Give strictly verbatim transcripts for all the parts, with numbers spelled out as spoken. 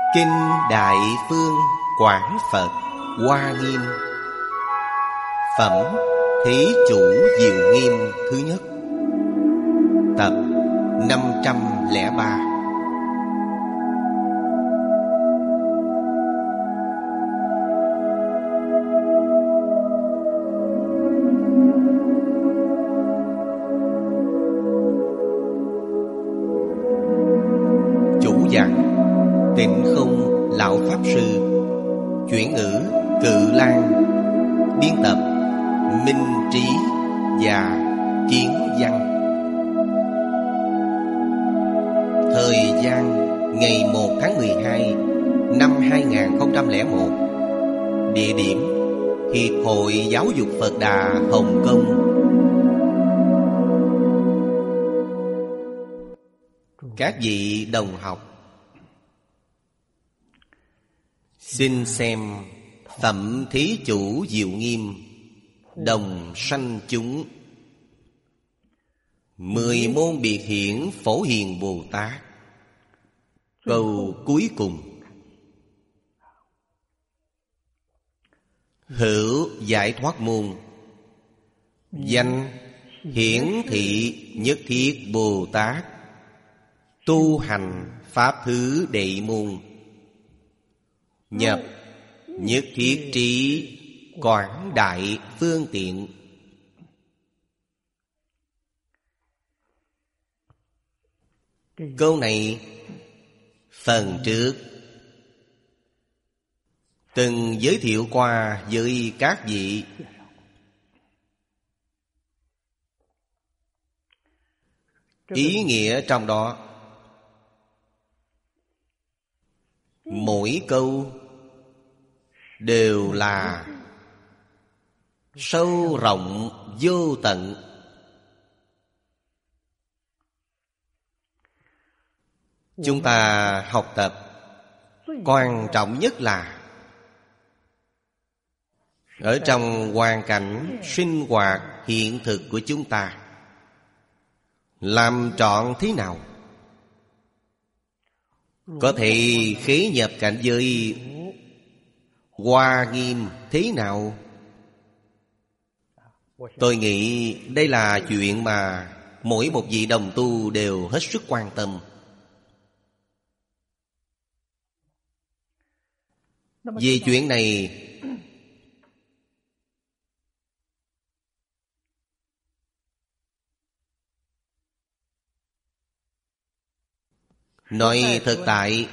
Kinh Đại Phương Quảng Phật Hoa Nghiêm. Phẩm Thí Chủ Diệu Nghiêm thứ nhất. Tập năm trăm lẻ ba. Chủ giảng Tịnh Không Lão Pháp Sư. Chuyển ngữ Cự Lan. Biên tập Minh Trí và Kiến Văn. Thời gian ngày một tháng mười hai năm hai nghìn không trăm lẻ một. Địa điểm Hiệp hội Giáo dục Phật Đà Hồng Kông. Các vị đồng học, xin xem Phẩm Thí Chủ Diệu Nghiêm Đồng Sanh Chúng. Mười môn biệt hiển Phổ Hiền Bồ Tát. Câu cuối cùng: hữu giải thoát môn, danh hiển thị nhất thiết Bồ Tát, tu hành pháp thứ đệ môn, nhập nhất thiết trí quảng đại phương tiện. Câu này phần trước từng giới thiệu qua với các vị. Ý nghĩa trong đó, mỗi câu đều là sâu rộng vô tận. Chúng ta học tập, quan trọng nhất là ở trong hoàn cảnh sinh hoạt hiện thực của chúng ta, làm trọn thế nào, có thể khế nhập cảnh giới Hoa Nghiêm thế nào. Tôi nghĩ đây là chuyện mà mỗi một vị đồng tu đều hết sức quan tâm. Về chuyện này, nói thực tại,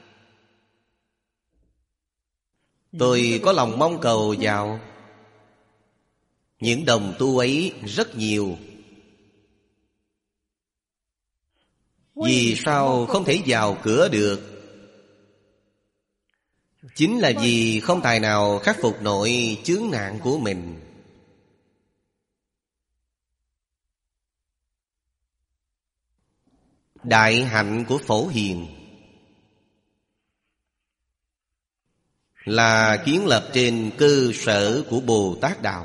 tôi có lòng mong cầu vào những đồng tu ấy rất nhiều. Vì sao không thể vào cửa được? Chính là vì không tài nào khắc phục nổi chướng nạn của mình. Đại hạnh của Phổ Hiền là kiến lập trên cơ sở của Bồ Tát Đạo.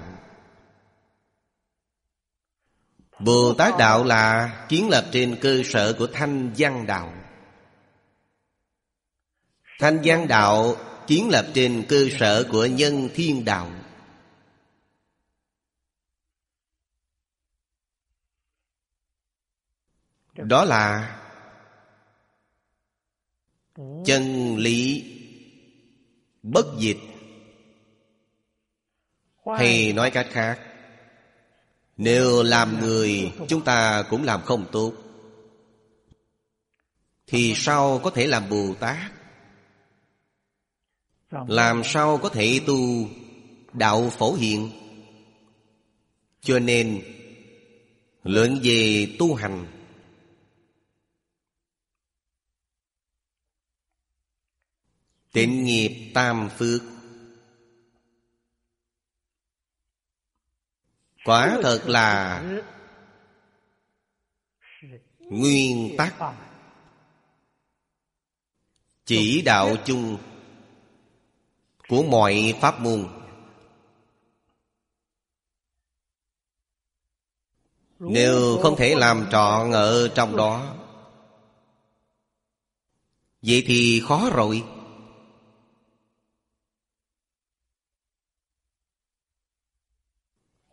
Bồ Tát Đạo là kiến lập trên cơ sở của Thanh Văn Đạo. Thanh Văn Đạo kiến lập trên cơ sở của Nhân Thiên Đạo. Đó là chân lý bất dịch. Hay nói cách khác, nếu làm người chúng ta cũng làm không tốt, thì sao có thể làm Bồ Tát? Làm sao có thể tu Đạo Phổ Hiền? Cho nên luận về tu hành, tịnh nghiệp tam phước, quả thật là nguyên tắc, chỉ đạo chung của mọi pháp môn. Nếu không thể làm trọn ở trong đó, vậy thì khó rồi.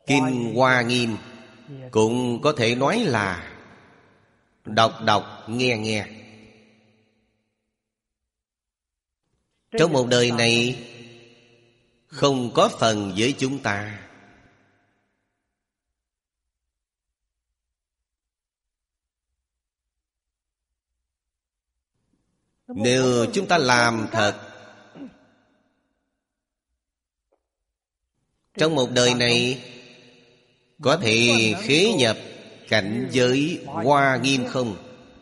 Kinh Hoa Nghiêm cũng có thể nói là đọc đọc nghe nghe. Trong một đời này không có phần với chúng ta. Nếu chúng ta làm thật, trong một đời này có thể khế nhập cảnh giới Hoa Nghiêm không?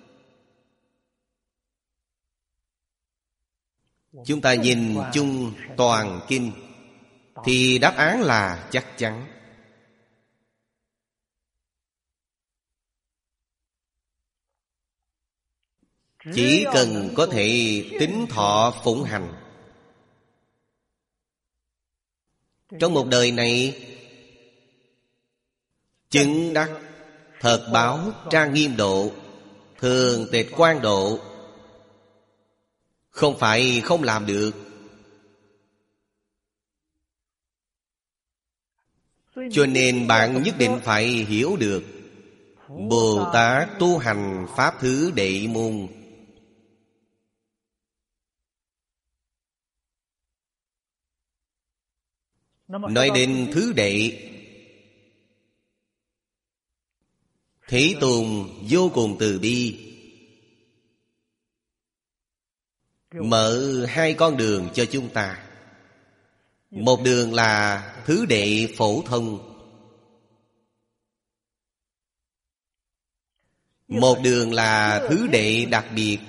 Chúng ta nhìn chung toàn kinh thì đáp án là chắc chắn. Chỉ cần có thể tín thọ phụng hành, trong một đời này chứng đắc thật báo trang nghiêm độ, thường tịch quan độ, không phải không làm được. Cho nên bạn nhất định phải hiểu được Bồ Tát tu hành pháp thứ đệ môn. Nói đến thứ đệ, Thế Tôn vô cùng từ bi, mở hai con đường cho chúng ta. Một đường là thứ đệ phổ thông, một đường là thứ đệ đặc biệt.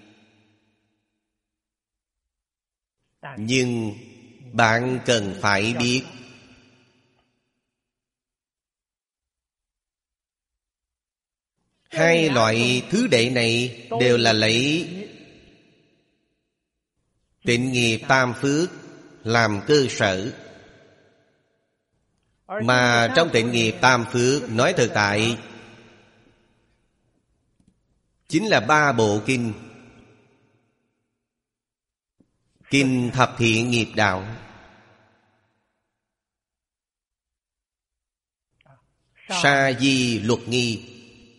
Nhưng bạn cần phải biết, hai loại thứ đệ này đều là lấy tịnh nghiệp tam phước làm cơ sở. Mà trong tịnh nghiệp tam phước nói thực tại chính là ba bộ kinh. Kinh Thập Thiện Nghiệp Đạo, Sa Di Luật Nghi,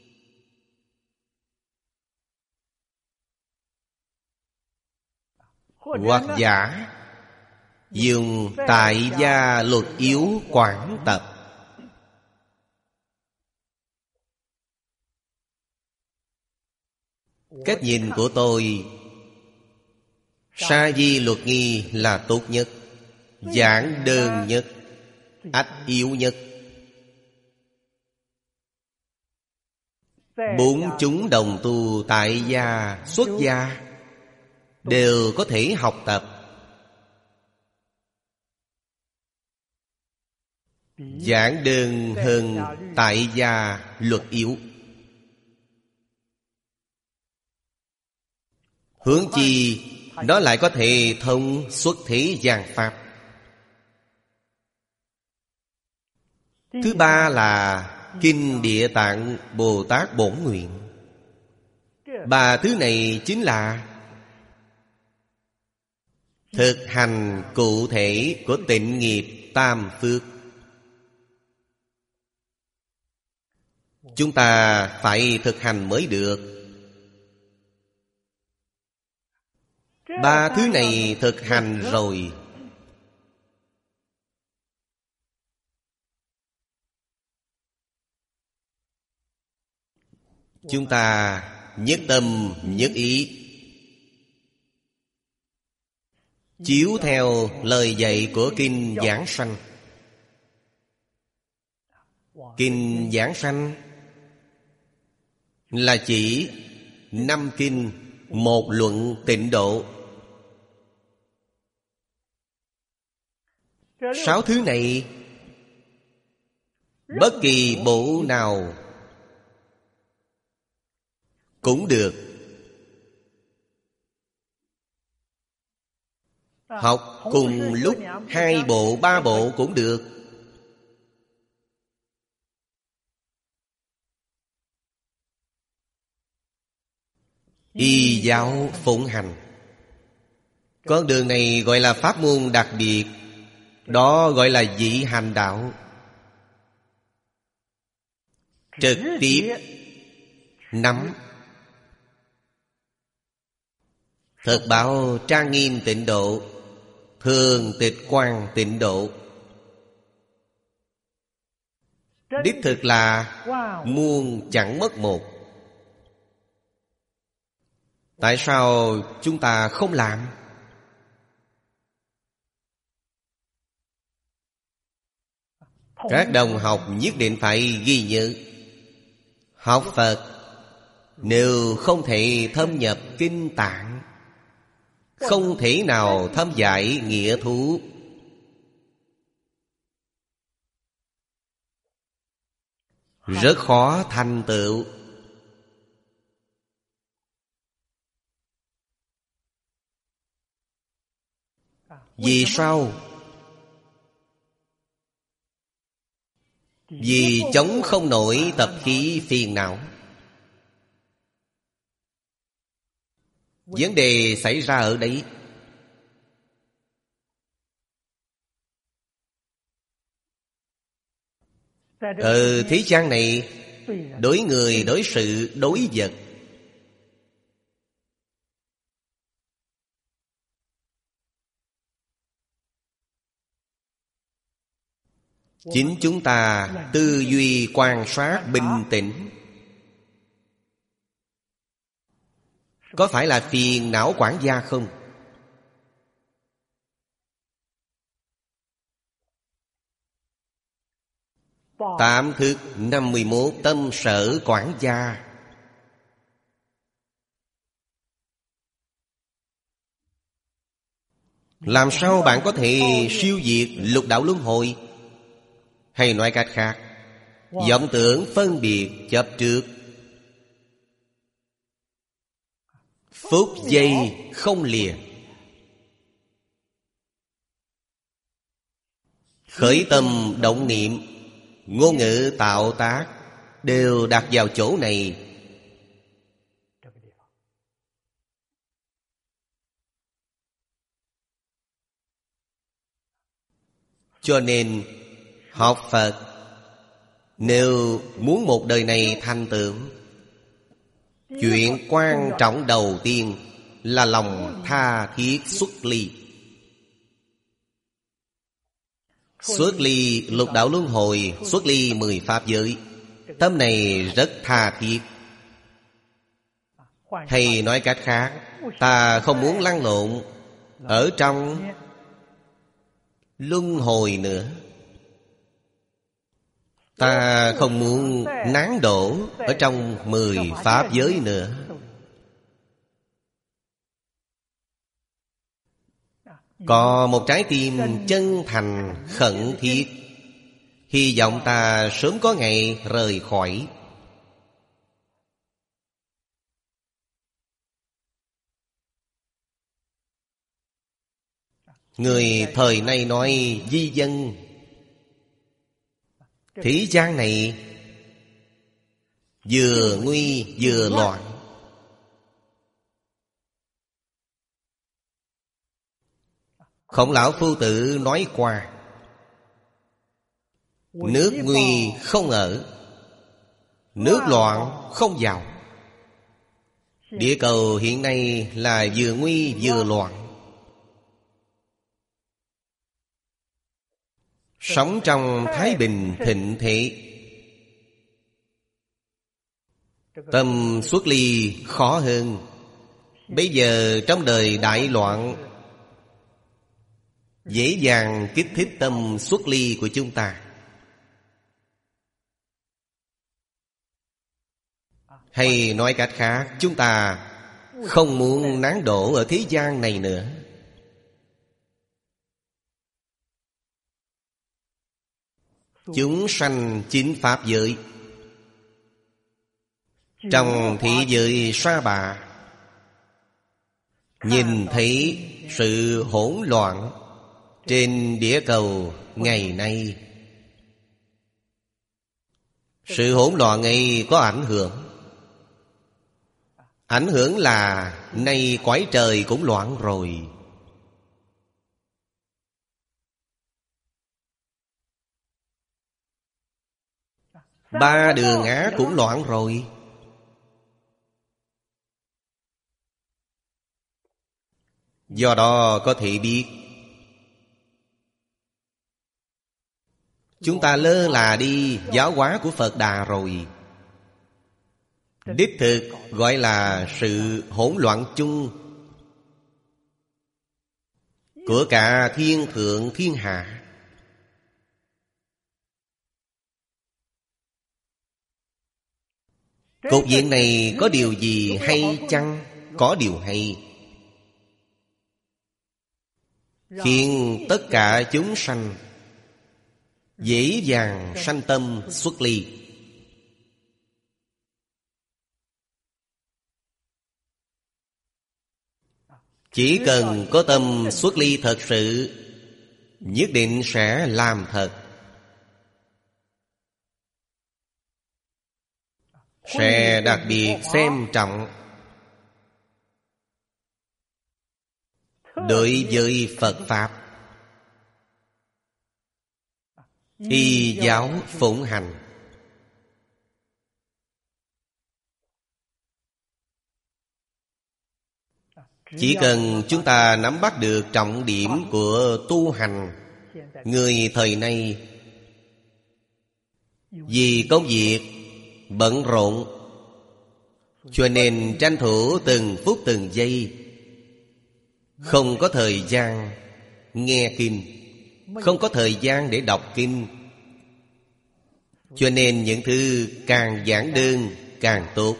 hoặc giả dùng Tại Gia Luật Yếu Quảng Tập. Cách nhìn của tôi, Sa Di Luật Nghi là tốt nhất, giản đơn nhất, ách yếu nhất. Bốn chúng đồng tu tại gia, xuất gia đều có thể học tập. Giản đơn hơn tại gia luật yếu. Hướng chi nó lại có thể thông xuất thế gian pháp. Thứ ba là Kinh Địa Tạng Bồ Tát Bổn Nguyện. Ba thứ này chính là thực hành cụ thể của tịnh nghiệp tam phước. Chúng ta phải thực hành mới được. Ba thứ này thực hành rồi, chúng ta nhất tâm nhất ý chiếu theo lời dạy của Kinh Giảng Sanh. Kinh Giảng Sanh là chỉ năm kinh một luận tịnh độ. Sáu thứ này bất kỳ bộ nào cũng được. Học cùng lúc hai bộ ba bộ cũng được. Y giáo phụng hành. Con đường này gọi là pháp môn đặc biệt, đó gọi là dị hành đạo. trực tiếp nắm. Thật báo trang nghiêm tịnh độ, thường tịch quan tịnh độ. Đích thực là muôn chẳng mất một. Tại sao chúng ta không làm? Các đồng học nhất định phải ghi nhớ, học Phật nếu không thể thâm nhập kinh tạng, không thể nào thâm giải nghĩa thú. Rất khó thành tựu. Vì sao? Vì chống không nổi tập khí phiền não. Vấn đề xảy ra ở đấy. Ở thế gian này, đối người, đối sự, đối vật, chính chúng ta tư duy quan sát bình tĩnh, có phải là phiền não quản gia không? Tám thức năm mươi mốt tâm sở quản gia. Làm sao bạn có thể siêu diệt lục đạo luân hồi? Hay nói cách khác, vọng tưởng phân biệt chấp trước, phút giây không lìa. Khởi tâm động niệm, ngôn ngữ tạo tác đều đặt vào chỗ này. Cho nên học Phật, nếu muốn một đời này thành tựu, chuyện quan trọng đầu tiên là lòng tha thiết xuất ly. Xuất ly lục đạo luân hồi, xuất ly mười pháp giới. Tâm này rất tha thiết. Hay nói cách khác, ta không muốn lăn lộn ở trong luân hồi nữa. Ta không muốn nán đổ ở trong mười pháp giới nữa. Có một trái tim chân thành khẩn thiết, hy vọng ta sớm có ngày rời khỏi. Người thời nay nói di dân. Thế gian này vừa nguy vừa loạn. Khổng lão phu tử nói qua, nước nguy không ở, nước loạn không vào. Địa cầu hiện nay là vừa nguy vừa loạn. Sống trong thái bình thịnh thế, tâm xuất ly khó hơn. Bây giờ trong đời đại loạn, dễ dàng kích thích tâm xuất ly của chúng ta. Hay nói cách khác, chúng ta không muốn nán đổ ở thế gian này nữa. Chúng sanh chính pháp giới, trong thế giới sa bạ, nhìn thấy sự hỗn loạn trên địa cầu ngày nay. Sự hỗn loạn ấy có ảnh hưởng. Ảnh hưởng là nay cõi trời cũng loạn rồi. Ba đường Á cũng loạn rồi. Do đó có thể biết chúng ta lơ là đi giáo hóa của Phật Đà rồi. Đích thực gọi là sự hỗn loạn chung của cả thiên thượng thiên hạ. Cục diện này có điều gì hay chăng? Có điều hay, khiến tất cả chúng sanh dễ dàng sanh tâm xuất ly. Chỉ cần có tâm xuất ly thật sự, nhất định sẽ làm thật. Sẽ đặc biệt xem trọng đối với Phật Pháp, y giáo phụng hành. Chỉ cần chúng ta nắm bắt được trọng điểm của tu hành, người thời nay vì công việc bận rộn, cho nên tranh thủ từng phút từng giây, không có thời gian nghe kinh, không có thời gian để đọc kinh. Cho nên những thứ càng giản đơn càng tốt.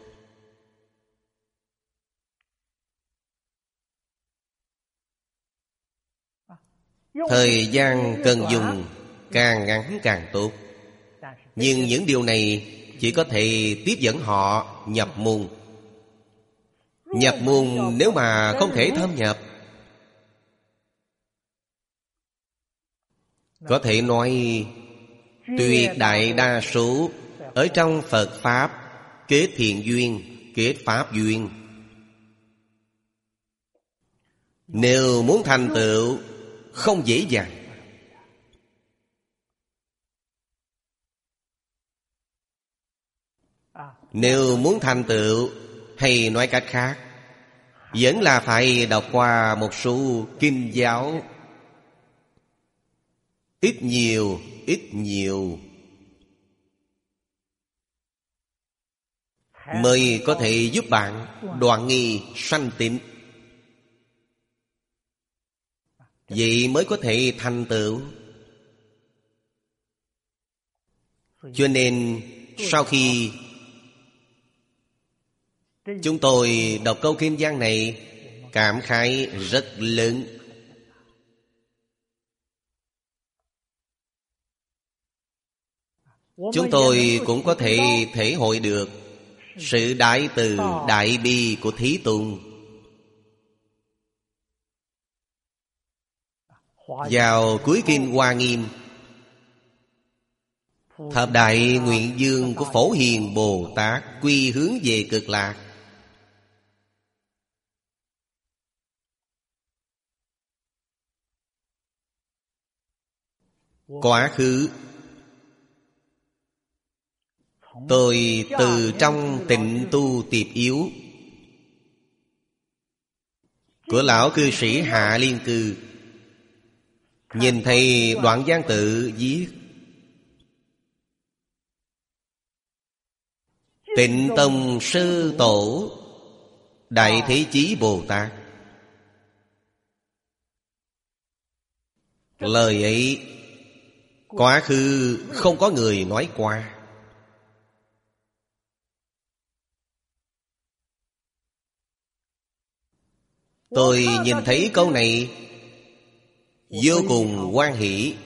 Thời gian cần dùng càng ngắn càng tốt. Nhưng những điều này chỉ có thể tiếp dẫn họ nhập môn. Nhập môn nếu mà không thể thâm nhập, có thể nói tuyệt đại đa số ở trong Phật Pháp kết thiện duyên, kết Pháp duyên. Nếu muốn thành tựu không dễ dàng. Nếu muốn thành tựu, hay nói cách khác, vẫn là phải đọc qua một số kinh giáo, ít nhiều, ít nhiều, mới có thể giúp bạn đoạn nghi sanh tịnh. Vậy mới có thể thành tựu. Cho nên sau khi chúng tôi đọc câu kinh văn này, cảm khái rất lớn. Chúng tôi cũng có thể thể hội được sự đại từ đại bi của Thí Tôn. Vào cuối kinh Hoa Nghiêm, thập đại nguyện dương của Phổ Hiền Bồ Tát quy hướng về Cực Lạc. Quá khứ tôi từ trong Tịnh Tu Tiệp Yếu của lão cư sĩ Hạ Liên Cư, nhìn thấy đoạn văn tự viết: Tịnh Tông Sư Tổ Đại Thế Chí Bồ Tát. Lời ấy quá khứ không có người nói qua. Tôi nhìn thấy câu này vô cùng hoan hỷ.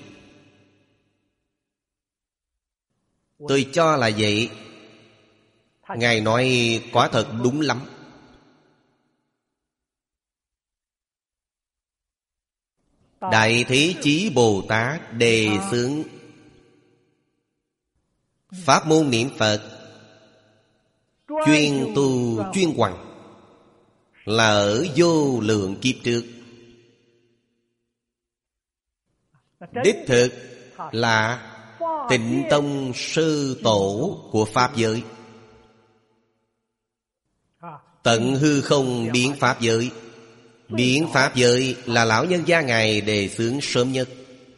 Tôi cho là vậy. Ngài nói quả thật đúng lắm. Đại Thế Chí Bồ Tát đề xướng pháp môn niệm Phật chuyên tu chuyên hoằng là ở vô lượng kiếp trước. Đích thực là Tịnh Tông sư tổ của Pháp giới. Tận hư không biến Pháp giới. Biến Pháp giới là lão nhân gia Ngài đề xướng sớm nhất.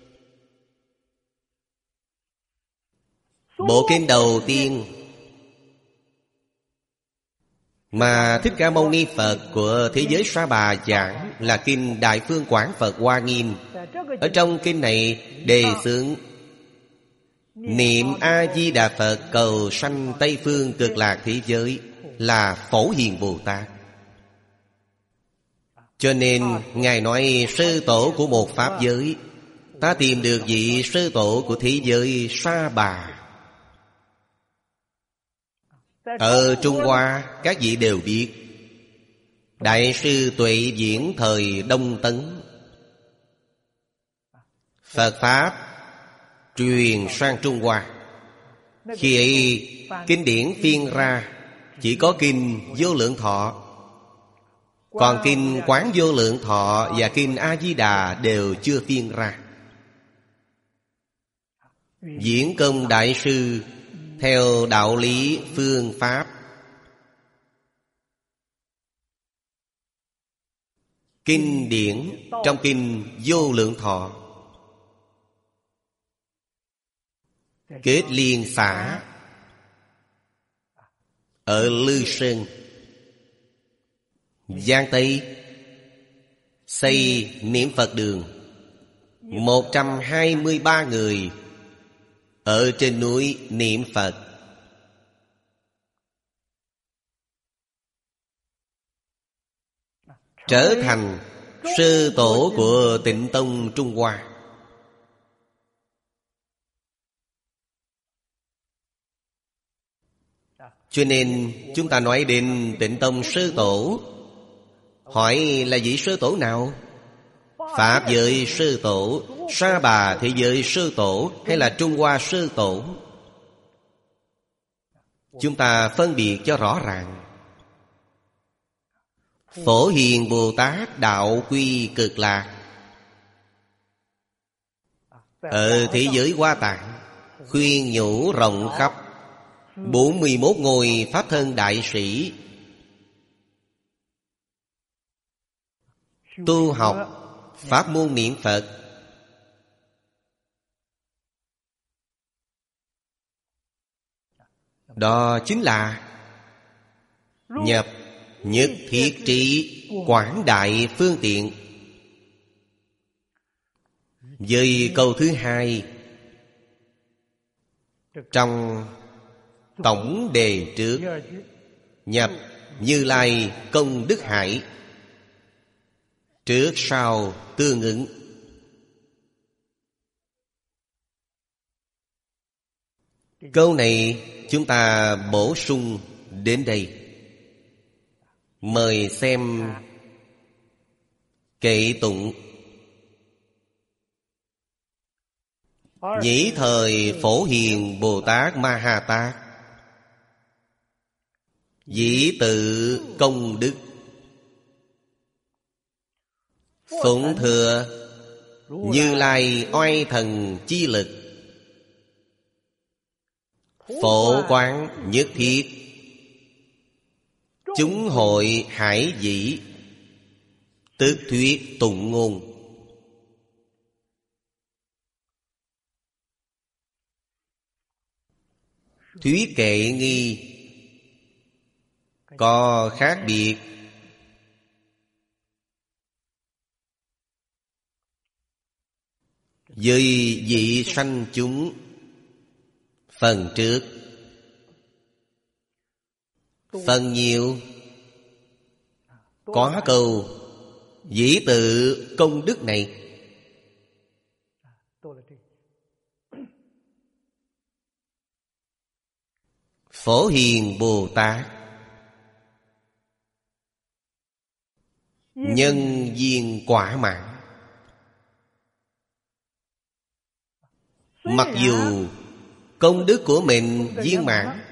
Bộ kinh đầu tiên mà Thích Ca Mâu Ni Phật của thế giới Sa Bà giảng là kinh Đại Phương Quảng Phật Hoa Nghiêm. Ở trong kinh này đề xướng niệm A-di-đà Phật cầu sanh Tây Phương Cực Lạc thế giới là Phổ Hiền Bồ Tát. Cho nên Ngài nói sư tổ của một Pháp giới, ta tìm được vị sư tổ của thế giới Sa Bà. Ở Trung Hoa các vị đều biết Đại sư Tuệ Diễn thời Đông Tấn, Phật Pháp truyền sang Trung Hoa. Khi ấy kinh điển phiên ra chỉ có kinh Vô Lượng Thọ, còn kinh Quán Vô Lượng Thọ và kinh A-di-đà đều chưa phiên ra. Diễn Công Đại sư theo đạo lý phương pháp kinh điển trong kinh Vô Lượng Thọ Kết Liên Xã ở Lư Sơn, Giang Tây xây niệm Phật đường. Một trăm hai mươi ba người ở trên núi niệm Phật. Trở thành sư tổ của Tịnh Tông Trung Hoa. Cho nên chúng ta nói đến Tịnh Tông sư tổ, hỏi là vị sư tổ nào? Pháp giới sư tổ, Sa Bà thế giới sư tổ, hay là Trung Hoa sư tổ? Chúng ta phân biệt cho rõ ràng. Phổ Hiền Bồ Tát đạo quy Cực Lạc ở thế giới Hoa Tạng, khuyên nhủ rộng khắp bốn mươi mốt ngôi Pháp thân đại sĩ tu học pháp môn niệm Phật. Đó chính là nhập nhất thiết trí quảng đại phương tiện. Với câu thứ hai trong tổng đề trước, nhập Như Lai công đức hải, trước sau tương ứng. Câu này chúng ta bổ sung đến đây. Mời xem kệ tụng. Nhĩ thời Phổ Hiền Bồ Tát Ma Ha Tát, dĩ tự công đức, phụng thừa Như Lai oai thần chi lực, phổ quán nhất thiết, chúng hội hải dĩ, tức thuyết tụng ngôn. Thuyết kệ nghi có khác biệt. Với vị sanh chúng phần trước, phần nhiều có câu dĩ tự công đức này. Phổ Hiền Bồ Tát nhân duyên quả mãn. Mặc dù công đức của mình viên mãn,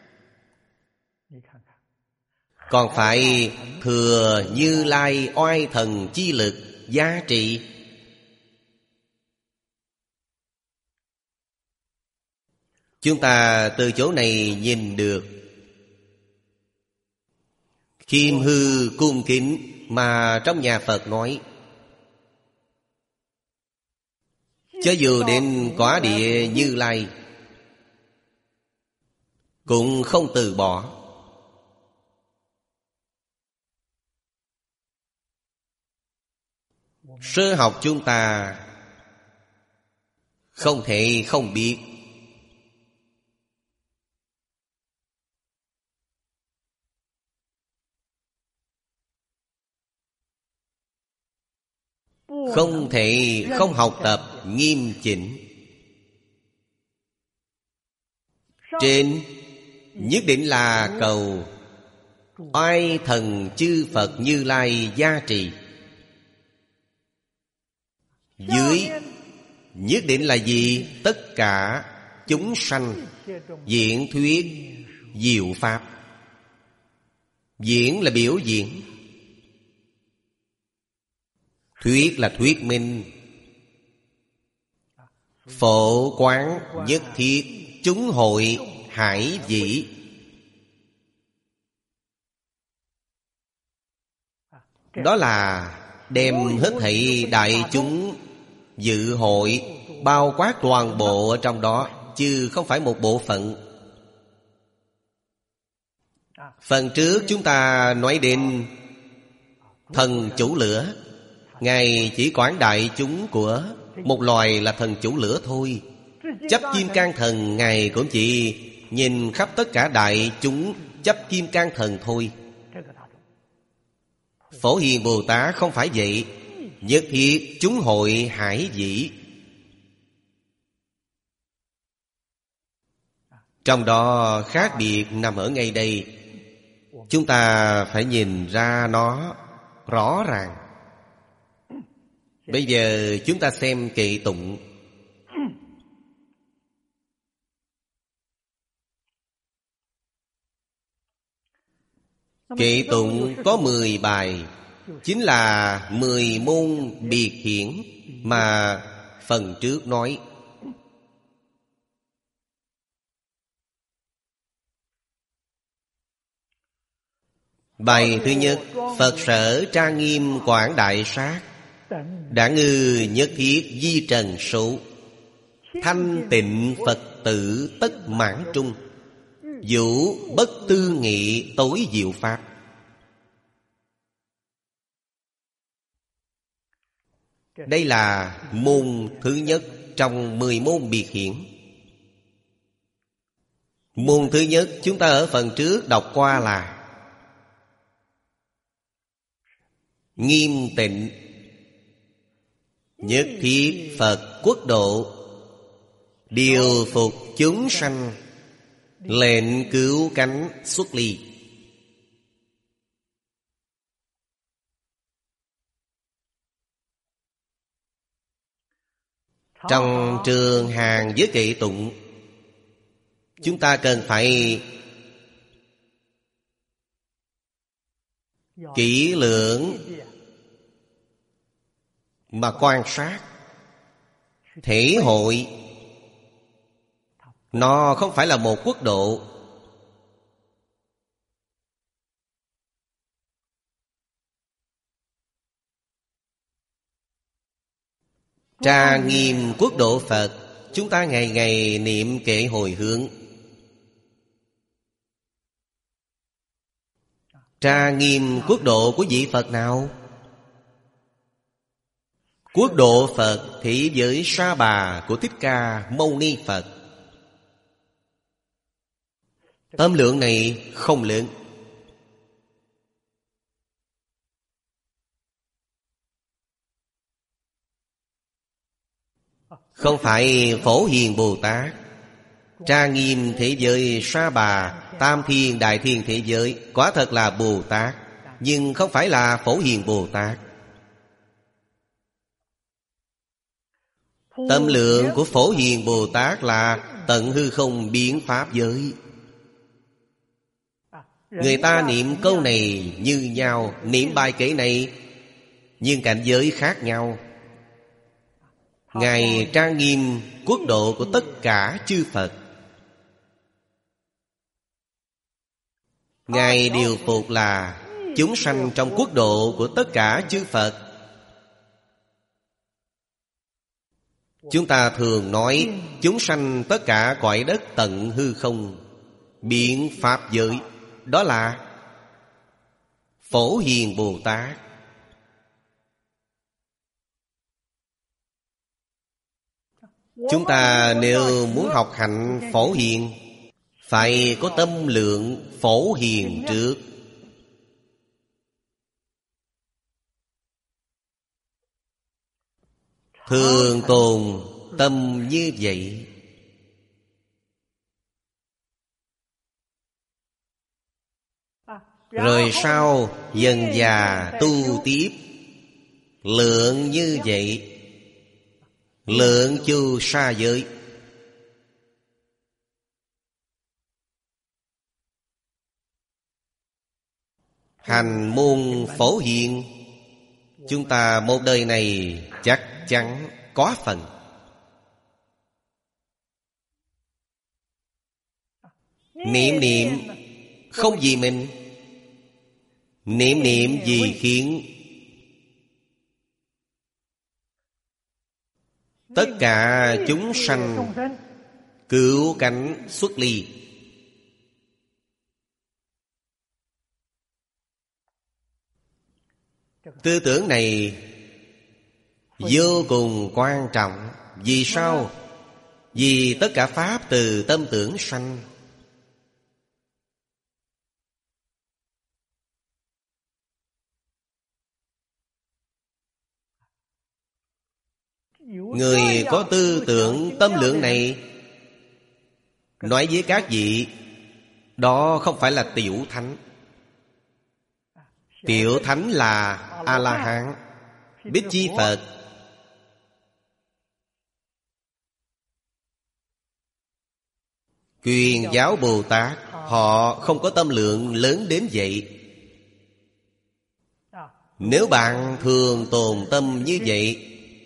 còn phải thừa Như Lai oai thần chi lực giá trị. Chúng ta từ chỗ này nhìn được khiêm hư cung kính mà trong nhà Phật nói. Cho dù đến quả địa Như Lai cũng không từ bỏ. Sơ học chúng ta không thể không biết. Không thể không học tập nghiêm chỉnh. Trên nhất định là cầu oai thần chư Phật Như Lai gia trì. Dưới nhất định là gì? Tất cả chúng sanh diễn thuyết diệu pháp. Diễn là biểu diễn, thuyết là thuyết minh. Phổ quán nhất thiết chúng hội hải dĩ. Đó là đem hết thảy đại chúng dự hội, bao quát toàn bộ ở trong đó, chứ không phải một bộ phận. Phần trước chúng ta nói đến thần chủ lửa. Ngài chỉ quản đại chúng của một loài là thần chủ lửa thôi. Chấp Kim Cang Thần, Ngài cũng chỉ nhìn khắp tất cả đại chúng chấp Kim Cang Thần thôi. Phổ Hiền Bồ Tát không phải vậy. Nhất thiết chúng hội hải dĩ. Trong đó khác biệt nằm ở ngay đây. Chúng ta phải nhìn ra nó rõ ràng. Bây giờ chúng ta xem kệ tụng. Kệ tụng có mười bài, chính là mười môn biệt hiển mà phần trước nói. Bài thứ nhất: Phật sở trang nghiêm quảng đại sát, đã ngư nhất thiết di trần số, thanh tịnh Phật tử tất mãn trung, vũ bất tư nghị tối diệu pháp. Đây là môn thứ nhất trong mười môn biệt hiển. Môn thứ nhất chúng ta ở phần trước đọc qua là nghiêm tịnh nhất thiết Phật quốc độ, điều phục chúng sanh, lệnh cứu cánh xuất ly. Trong trường hàng với kệ tụng, chúng ta cần phải kỹ lưỡng mà quan sát, thể hội. Nó không phải là một quốc độ. Tra nghiêm quốc độ Phật, chúng ta ngày ngày niệm kệ hồi hướng. Tra nghiêm quốc độ của vị Phật nào? Quốc độ Phật thế giới Sa Bà của Thích Ca Mâu Ni Phật. Tâm lượng này không lớn. Không phải Phổ Hiền Bồ Tát tra nghiêm thế giới Sa Bà, Tam Thiên Đại Thiên thế giới, quả thật là Bồ Tát, nhưng không phải là Phổ Hiền Bồ Tát. Tâm lượng của Phổ Hiền Bồ Tát là tận hư không biến pháp giới. Người ta niệm câu này như nhau, niệm bài kệ này, nhưng cảnh giới khác nhau. Ngài trang nghiêm quốc độ của tất cả chư Phật, Ngài điều phục là chúng sanh trong quốc độ của tất cả chư Phật. Chúng ta thường nói chúng sanh tất cả cõi đất tận hư không, biện pháp giới. Đó là Phổ Hiền Bồ Tát. Chúng ta nếu muốn học hạnh Phổ Hiền, phải có tâm lượng Phổ Hiền trước. Thường tồn tâm như vậy. Rồi sau dần dà tu tiếp, lượng như vậy, lượng chu sa giới. Hành môn Phổ Hiền, chúng ta một đời này chắc chắn có phần. Niệm niệm không vì mình, niệm niệm vì khiến tất cả chúng sanh cứu cánh xuất ly. Tư tưởng này vô cùng quan trọng. Vì sao? Vì tất cả pháp từ tâm tưởng sanh. Người có tư tưởng tâm lượng này, nói với các vị, đó không phải là tiểu thánh. Tiểu thánh là A-la-hán, Bích Chi Phật. Truyền giáo Bồ Tát, họ không có tâm lượng lớn đến vậy. Nếu bạn thường tồn tâm như vậy,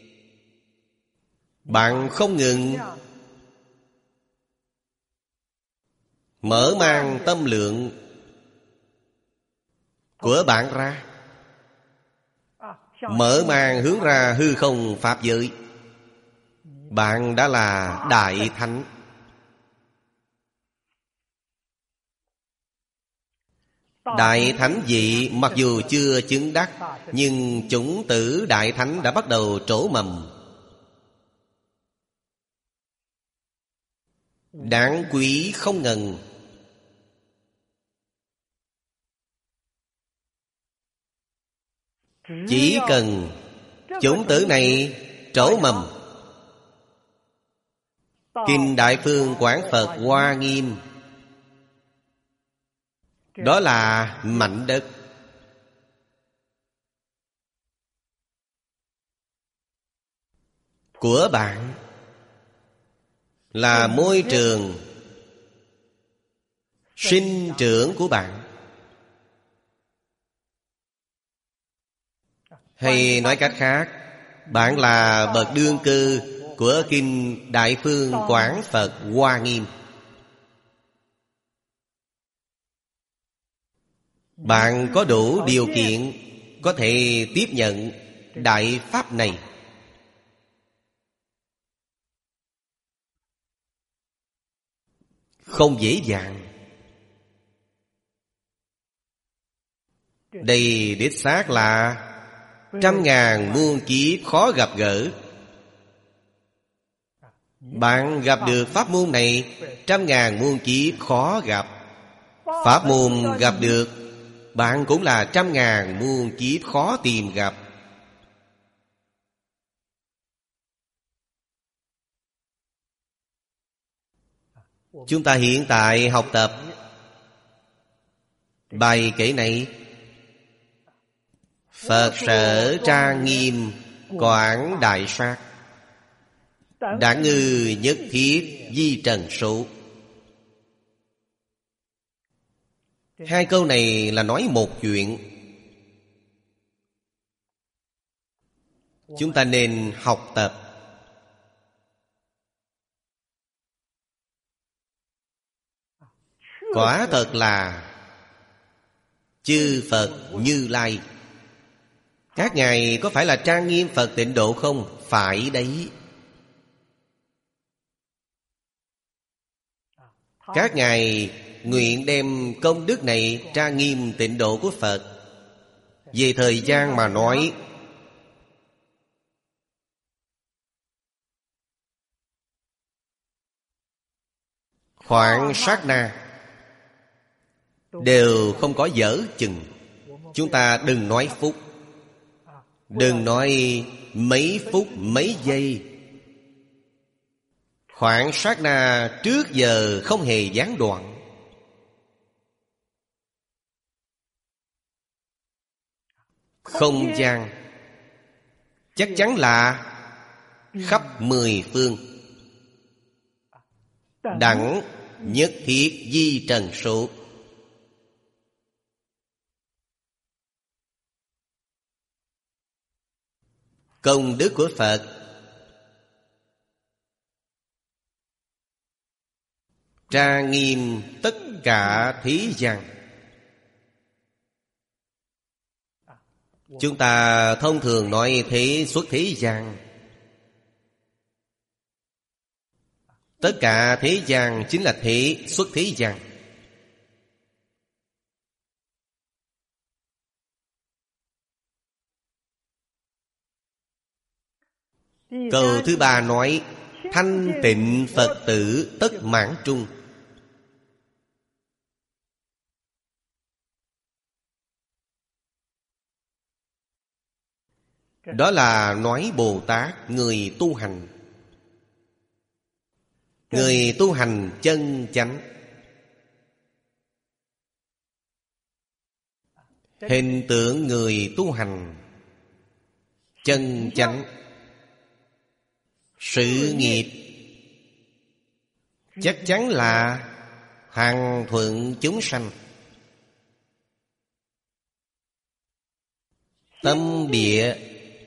bạn không ngừng mở mang tâm lượng của bạn ra, mở mang hướng ra hư không pháp giới, bạn đã là Đại Thánh. Đại Thánh vị mặc dù chưa chứng đắc, nhưng chủng tử Đại Thánh đã bắt đầu trổ mầm. Đáng quý không ngần. Chỉ cần chủng tử này trổ mầm, Kinh Đại Phương Quảng Phật Hoa Nghiêm, đó là mảnh đất. Của bạn là môi trường sinh trưởng của bạn. Hay nói cách khác, bạn là bậc đương cư của Kinh Đại Phương Quảng Phật Hoa Nghiêm. Bạn có đủ điều kiện có thể tiếp nhận Đại Pháp này. Không dễ dàng. Đây đích xác là trăm ngàn muôn kiếp khó gặp gỡ. Bạn gặp được pháp môn này, trăm ngàn muôn kiếp khó gặp. Pháp môn gặp được, bạn cũng là trăm ngàn muôn kiếp khó tìm gặp. Chúng ta hiện tại học tập bài kệ này: Phật sở trang nghiêm quảng đại sát, đẳng ngư nhất thiết di trần số. Hai câu này là nói một chuyện. Chúng ta nên học tập. Quả thật là chư Phật Như Lai. Các ngài có phải là trang nghiêm Phật Tịnh Độ không? Phải đấy. Các ngài nguyện đem công đức này trang nghiêm Tịnh Độ của Phật. Về thời gian mà nói, khoảng sát na đều không có dở chừng. Chúng ta đừng nói phút, đừng nói mấy phút mấy giây. Khoảng sát na trước giờ không hề gián đoạn. Không gian chắc chắn là khắp mười phương. Đẳng nhất thiết di trần số. Công đức của Phật trang nghiêm tất cả thế gian. Chúng ta thông thường nói thế xuất thế gian. Tất cả thế gian chính là thế xuất thế gian. Câu thứ ba nói thanh tịnh Phật tử tất mãn trung. Đó là nói Bồ Tát người tu hành. Người tu hành chân chánh. Hình tượng người tu hành chân chánh. Sự nghiệp chắc chắn là hằng thuận chúng sanh. Tâm địa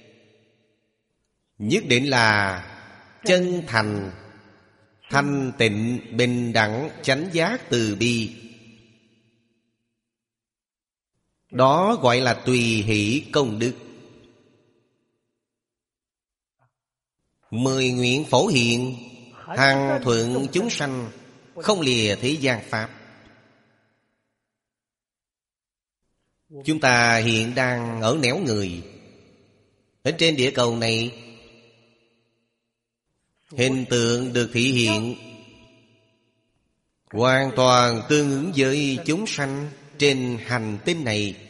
nhất định là chân thành, thanh tịnh, bình đẳng, chánh giác, từ bi. Đó gọi là tùy hỷ công đức. Mười nguyện phổ hiện, hằng thuận chúng sanh, không lìa thế gian pháp. Chúng ta hiện đang ở nẻo người. Ở trên địa cầu này, hình tượng được thị hiện hoàn toàn tương ứng với chúng sanh trên hành tinh này.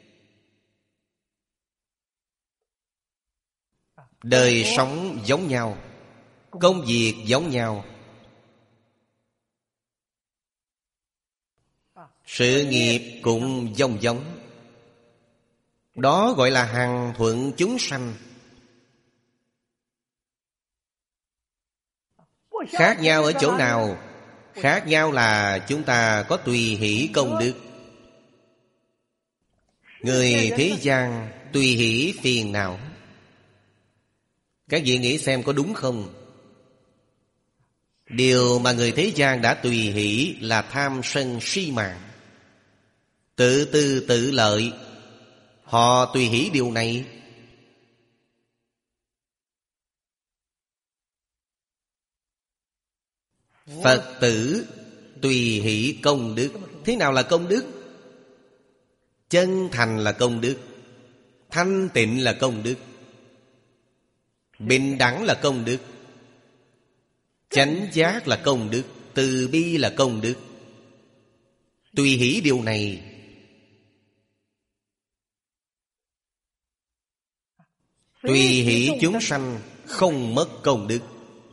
Đời sống giống nhau, công việc giống nhau, sự nghiệp cũng giống giống. Đó gọi là hằng thuận chúng sanh. Khác nhau ở chỗ nào? Khác nhau là chúng ta có tùy hỷ công đức. Người thế gian tùy hỷ phiền não. Các vị nghĩ xem có đúng không? Điều mà người thế gian đã tùy hỷ là tham sân si mạng, tự tư tự lợi. Họ tùy hỷ điều này. Phật tử tùy hỷ công đức. Thế nào là công đức? Chân thành là công đức, thanh tịnh là công đức, bình đẳng là công đức, chánh giác là công đức, từ bi là công đức. Tùy hỷ điều này. Tùy hỷ chúng sanh, không mất công đức.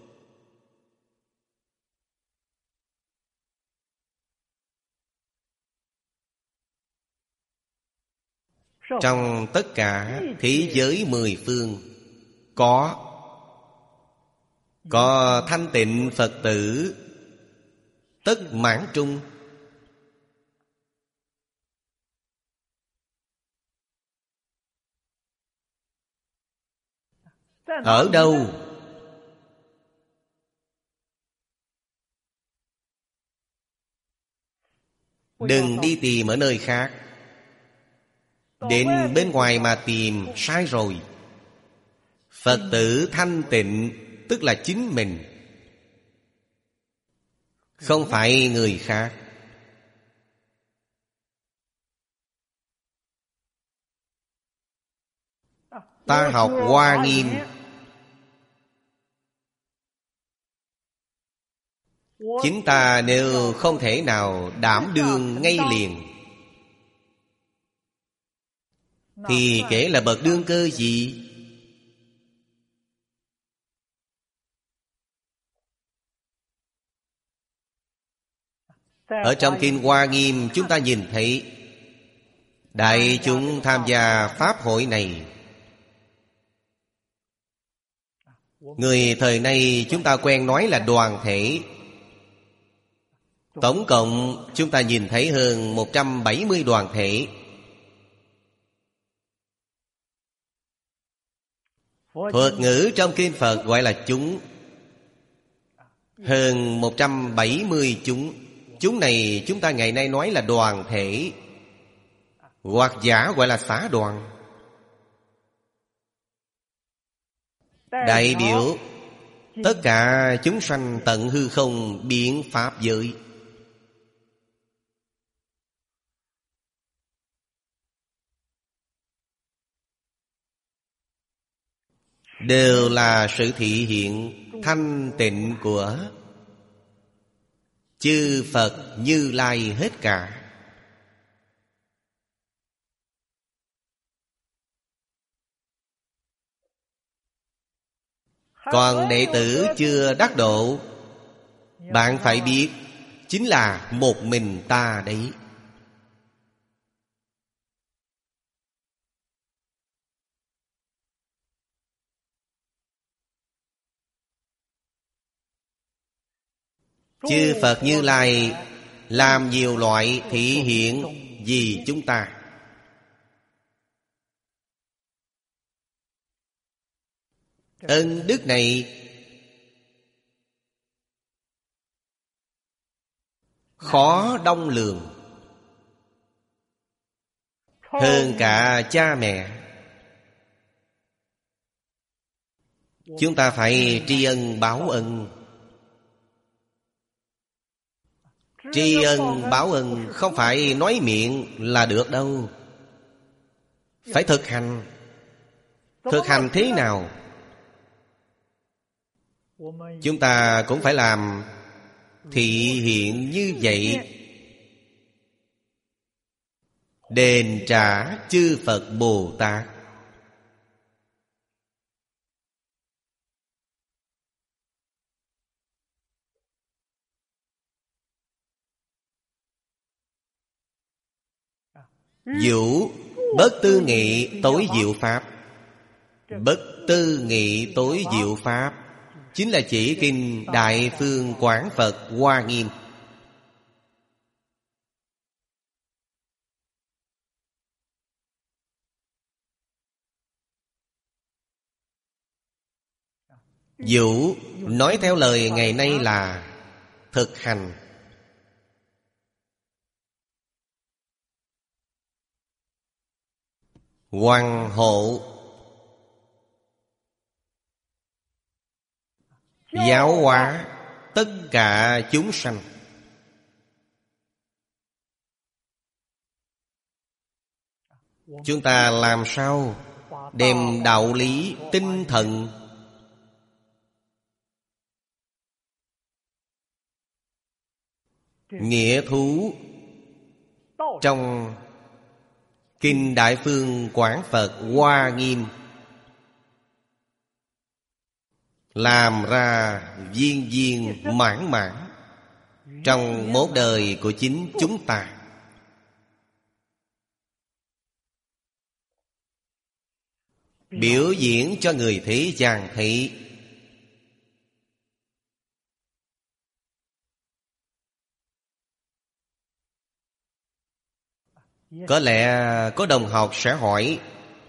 Trong tất cả thế giới mười phương Có Có thanh tịnh Phật tử tất mãn trung. Ở đâu? Đừng đi tìm ở nơi khác. Đến bên ngoài mà tìm sai rồi. Phật tử thanh tịnh tức là chính mình, không phải người khác. Ta học Hoa Nghiêm, chính ta nếu không thể nào đảm đương ngay liền thì kể là bậc đương cơ gì? Ở trong Kinh Hoa Nghiêm chúng ta nhìn thấy đại chúng tham gia pháp hội này. Người thời nay chúng ta quen nói là đoàn thể. Tổng cộng chúng ta nhìn thấy hơn một trăm bảy mươi đoàn thể. Thuật ngữ trong Kinh Phật gọi là chúng. Hơn một trăm bảy mươi chúng. Chúng này chúng ta ngày nay nói là đoàn thể, hoặc giả gọi là xã đoàn. Đại biểu tất cả chúng sanh tận hư không biến pháp giới. Đều là sự thị hiện thanh tịnh của chư Phật Như Lai hết cả. Còn đệ tử chưa đắc độ, bạn phải biết chính là một mình ta đấy. Chư Phật Như Lai làm nhiều loại thị hiện vì chúng ta. Ân đức này khó đong lường, hơn cả cha mẹ. Chúng ta phải tri ân báo ân. Tri ân báo ân không phải nói miệng là được đâu, phải thực hành. Thực hành thế nào? Chúng ta cũng phải làm thị hiện như vậy, đền trả chư Phật Bồ Tát. Vũ bất tư nghị tối diệu pháp. Bất tư nghị tối diệu pháp chính là chỉ Kinh Đại Phương Quảng Phật Hoa Nghiêm. Vũ nói theo lời ngày nay là thực hành. Hoằng hộ giáo hóa tất cả chúng sanh. Chúng ta làm sao đem đạo lý tinh thần nghĩa thú trong Kinh Đại Phương Quảng Phật Hoa Nghiêm làm ra viên viên mãn mãn trong một đời của chính chúng ta. Biểu diễn cho người thế gian thấy. Có lẽ có đồng học sẽ hỏi,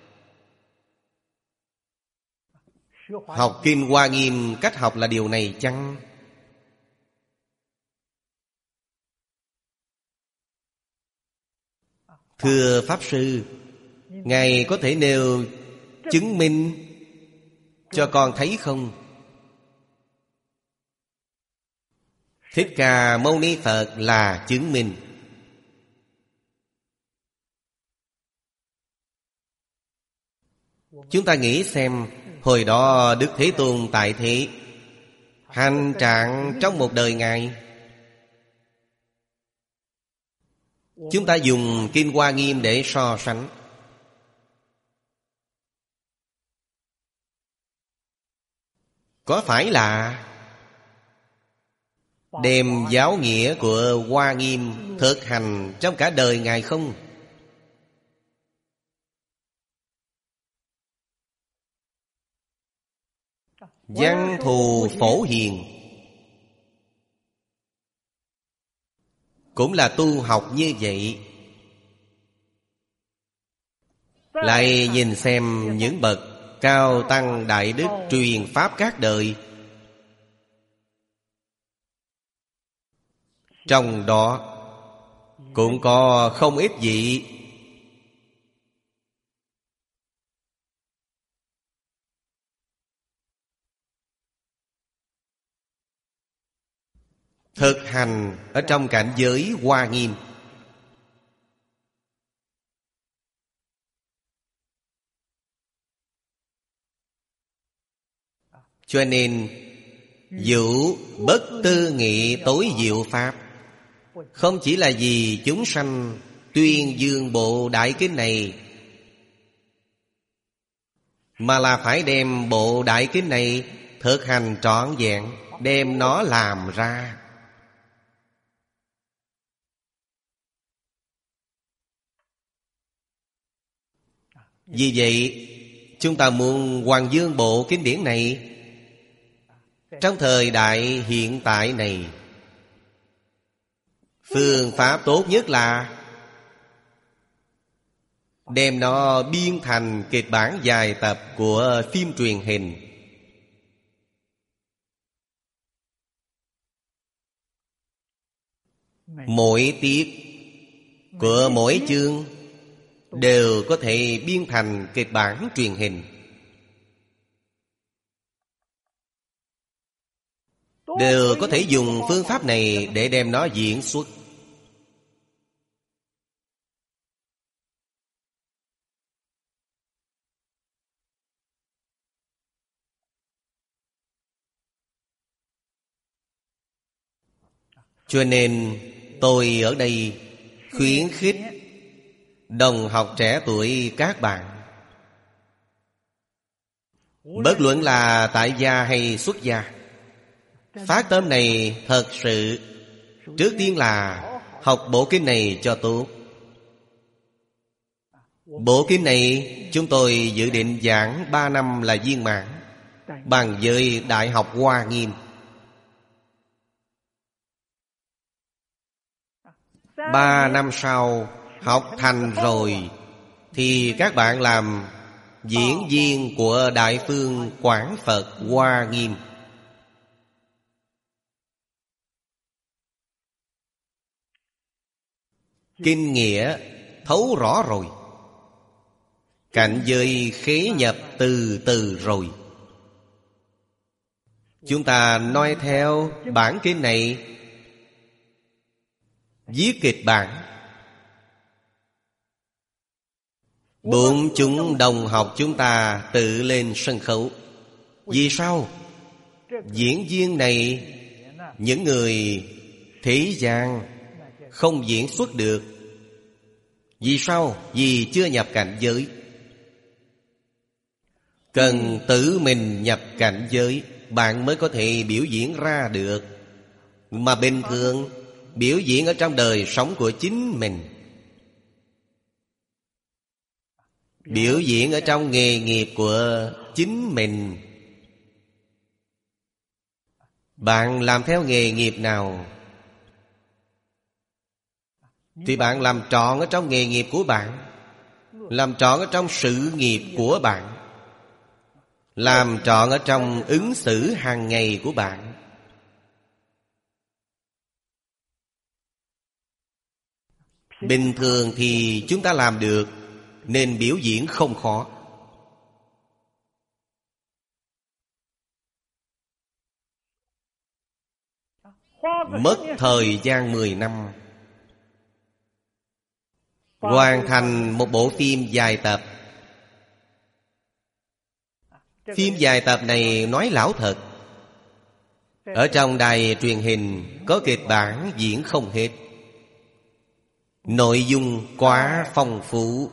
học Kinh Hoa Nghiêm cách học là điều này chăng? Thưa Pháp Sư, Ngài có thể nêu chứng minh cho con thấy không? Thích Ca Mâu Ni Phật là chứng minh. Chúng ta nghĩ xem, hồi đó Đức Thế Tôn tại thế, hành trạng trong một đời Ngài. Chúng ta dùng Kinh Hoa Nghiêm để so sánh. Có phải là đem giáo nghĩa của Hoa Nghiêm thực hành trong cả đời Ngài không? Văn thù phổ hiền cũng là tu học như vậy. Lại nhìn xem những bậc cao tăng đại đức truyền pháp các đời, trong đó cũng có không ít vị thực hành ở trong cảnh giới Hoa Nghiêm. Cho nên dụ bất tư nghị tối diệu pháp, không chỉ là vì chúng sanh tuyên dương bộ đại kinh này, mà là phải đem bộ đại kinh này thực hành trọn vẹn, đem nó làm ra. Vì vậy, chúng ta muốn Hoàng Dương bộ kinh điển này trong thời đại hiện tại này, phương pháp tốt nhất là đem nó biên thành kịch bản dài tập của phim truyền hình. Mỗi tiết của mỗi chương đều có thể biên thành kịch bản truyền hình, đều có thể dùng phương pháp này để đem nó diễn xuất. Cho nên tôi ở đây khuyến khích đồng học trẻ tuổi các bạn, bất luận là tại gia hay xuất gia, phát tâm này thật sự trước tiên là học bộ kinh này cho tốt. Bộ kinh này chúng tôi dự định giảng ba năm là viên mãn, bằng với Đại học Hoa Nghiêm. Ba năm sau học thành rồi thì các bạn làm diễn viên của Đại Phương Quảng Phật Hoa Nghiêm. Kinh nghĩa thấu rõ rồi, cảnh giới khế nhập từ từ rồi. Chúng ta nói theo bản kinh này, viết kịch bản, bọn chúng đồng học chúng ta tự lên sân khấu. Vì sao? Diễn viên này, những người thế gian không diễn xuất được. Vì sao? Vì chưa nhập cảnh giới. Cần tự mình nhập cảnh giới, bạn mới có thể biểu diễn ra được. Mà bình thường biểu diễn ở trong đời sống của chính mình, biểu diễn ở trong nghề nghiệp của chính mình. Bạn làm theo nghề nghiệp nào thì bạn làm trọn ở trong nghề nghiệp của bạn, làm trọn ở trong sự nghiệp của bạn, làm trọn ở trong ứng xử hàng ngày của bạn. Bình thường thì chúng ta làm được, nên biểu diễn không khó. Mất thời gian mười năm hoàn thành một bộ phim dài tập. Phim dài tập này nói lão thật. Ở trong đài truyền hình có kịch bản diễn không hết. Nội dung quá phong phú.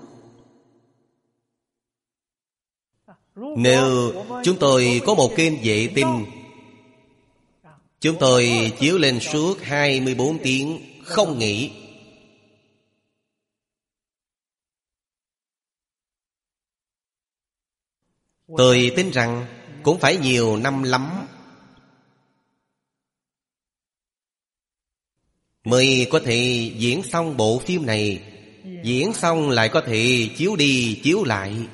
Nếu chúng tôi có một kênh vệ tinh, chúng tôi chiếu lên suốt hai mươi bốn tiếng không nghỉ. Tôi tin rằng cũng phải nhiều năm lắm mới có thể diễn xong bộ phim này. Diễn xong lại có thể chiếu đi chiếu lại.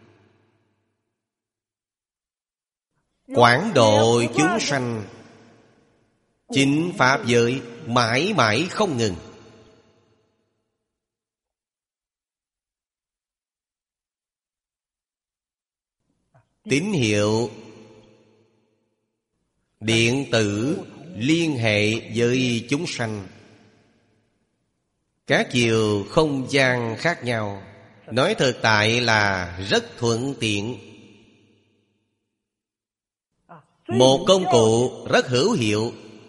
Quảng độ chúng sanh, chính pháp giới mãi mãi không ngừng. Tín hiệu điện tử liên hệ với chúng sanh các chiều không gian khác nhau. Nói thực tại là rất thuận tiện. Một công cụ rất hữu hiệu.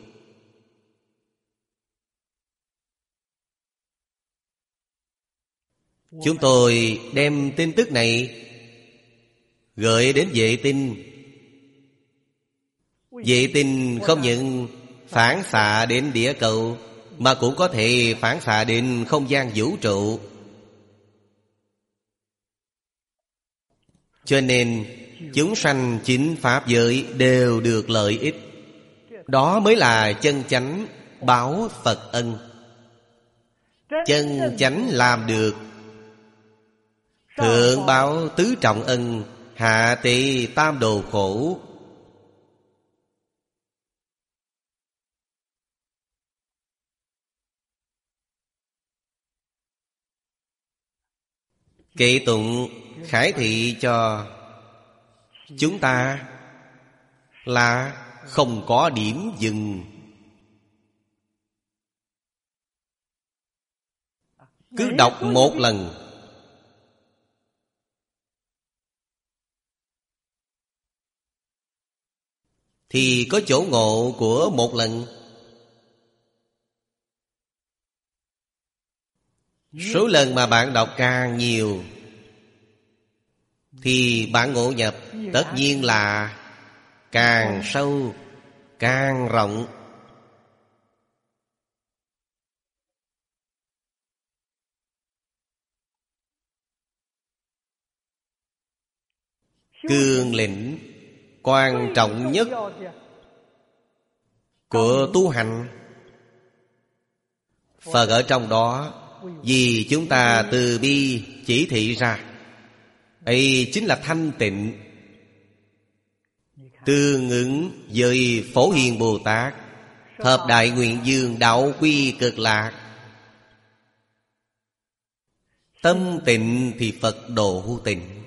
Chúng tôi đem tin tức này gửi đến vệ tinh. Vệ tinh không những phản xạ đến địa cầu, mà cũng có thể phản xạ đến không gian vũ trụ. Cho nên chúng sanh chính pháp giới đều được lợi ích. Đó mới là chân chánh báo Phật ân. Chân chánh làm được, thượng báo tứ trọng ân, hạ tị tam đồ khổ. Kệ tụng khải thị cho chúng ta là không có điểm dừng. Cứ đọc một lần thì có chỗ ngộ của một lần. Số lần mà bạn đọc càng nhiều thì bạn ngộ nhập tất nhiên là càng sâu, càng rộng. Cương lĩnh quan trọng nhất của tu hành, Phật ở trong đó vì chúng ta từ bi chỉ thị ra. Ấy chính là thanh tịnh, tương ứng với Phổ Hiền Bồ Tát Hợp Đại Nguyện Dương Đạo Quy Cực Lạc. Tâm tịnh thì Phật độ tịnh.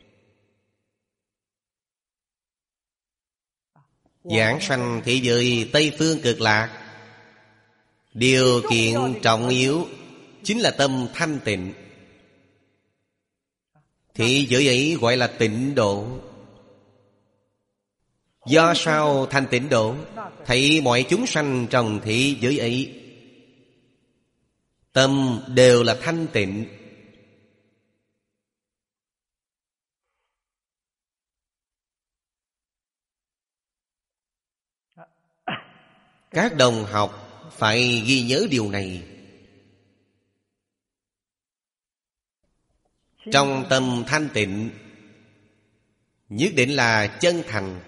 Giảng sanh thế giới Tây Phương Cực Lạc, điều kiện trọng yếu chính là tâm thanh tịnh. Thế giới ấy gọi là tịnh độ. Do sao thành tịnh độ? Thấy mọi chúng sanh trong thế giới ấy tâm đều là thanh tịnh. Các đồng học phải ghi nhớ điều này. Trong tâm thanh tịnh nhất định là chân thành.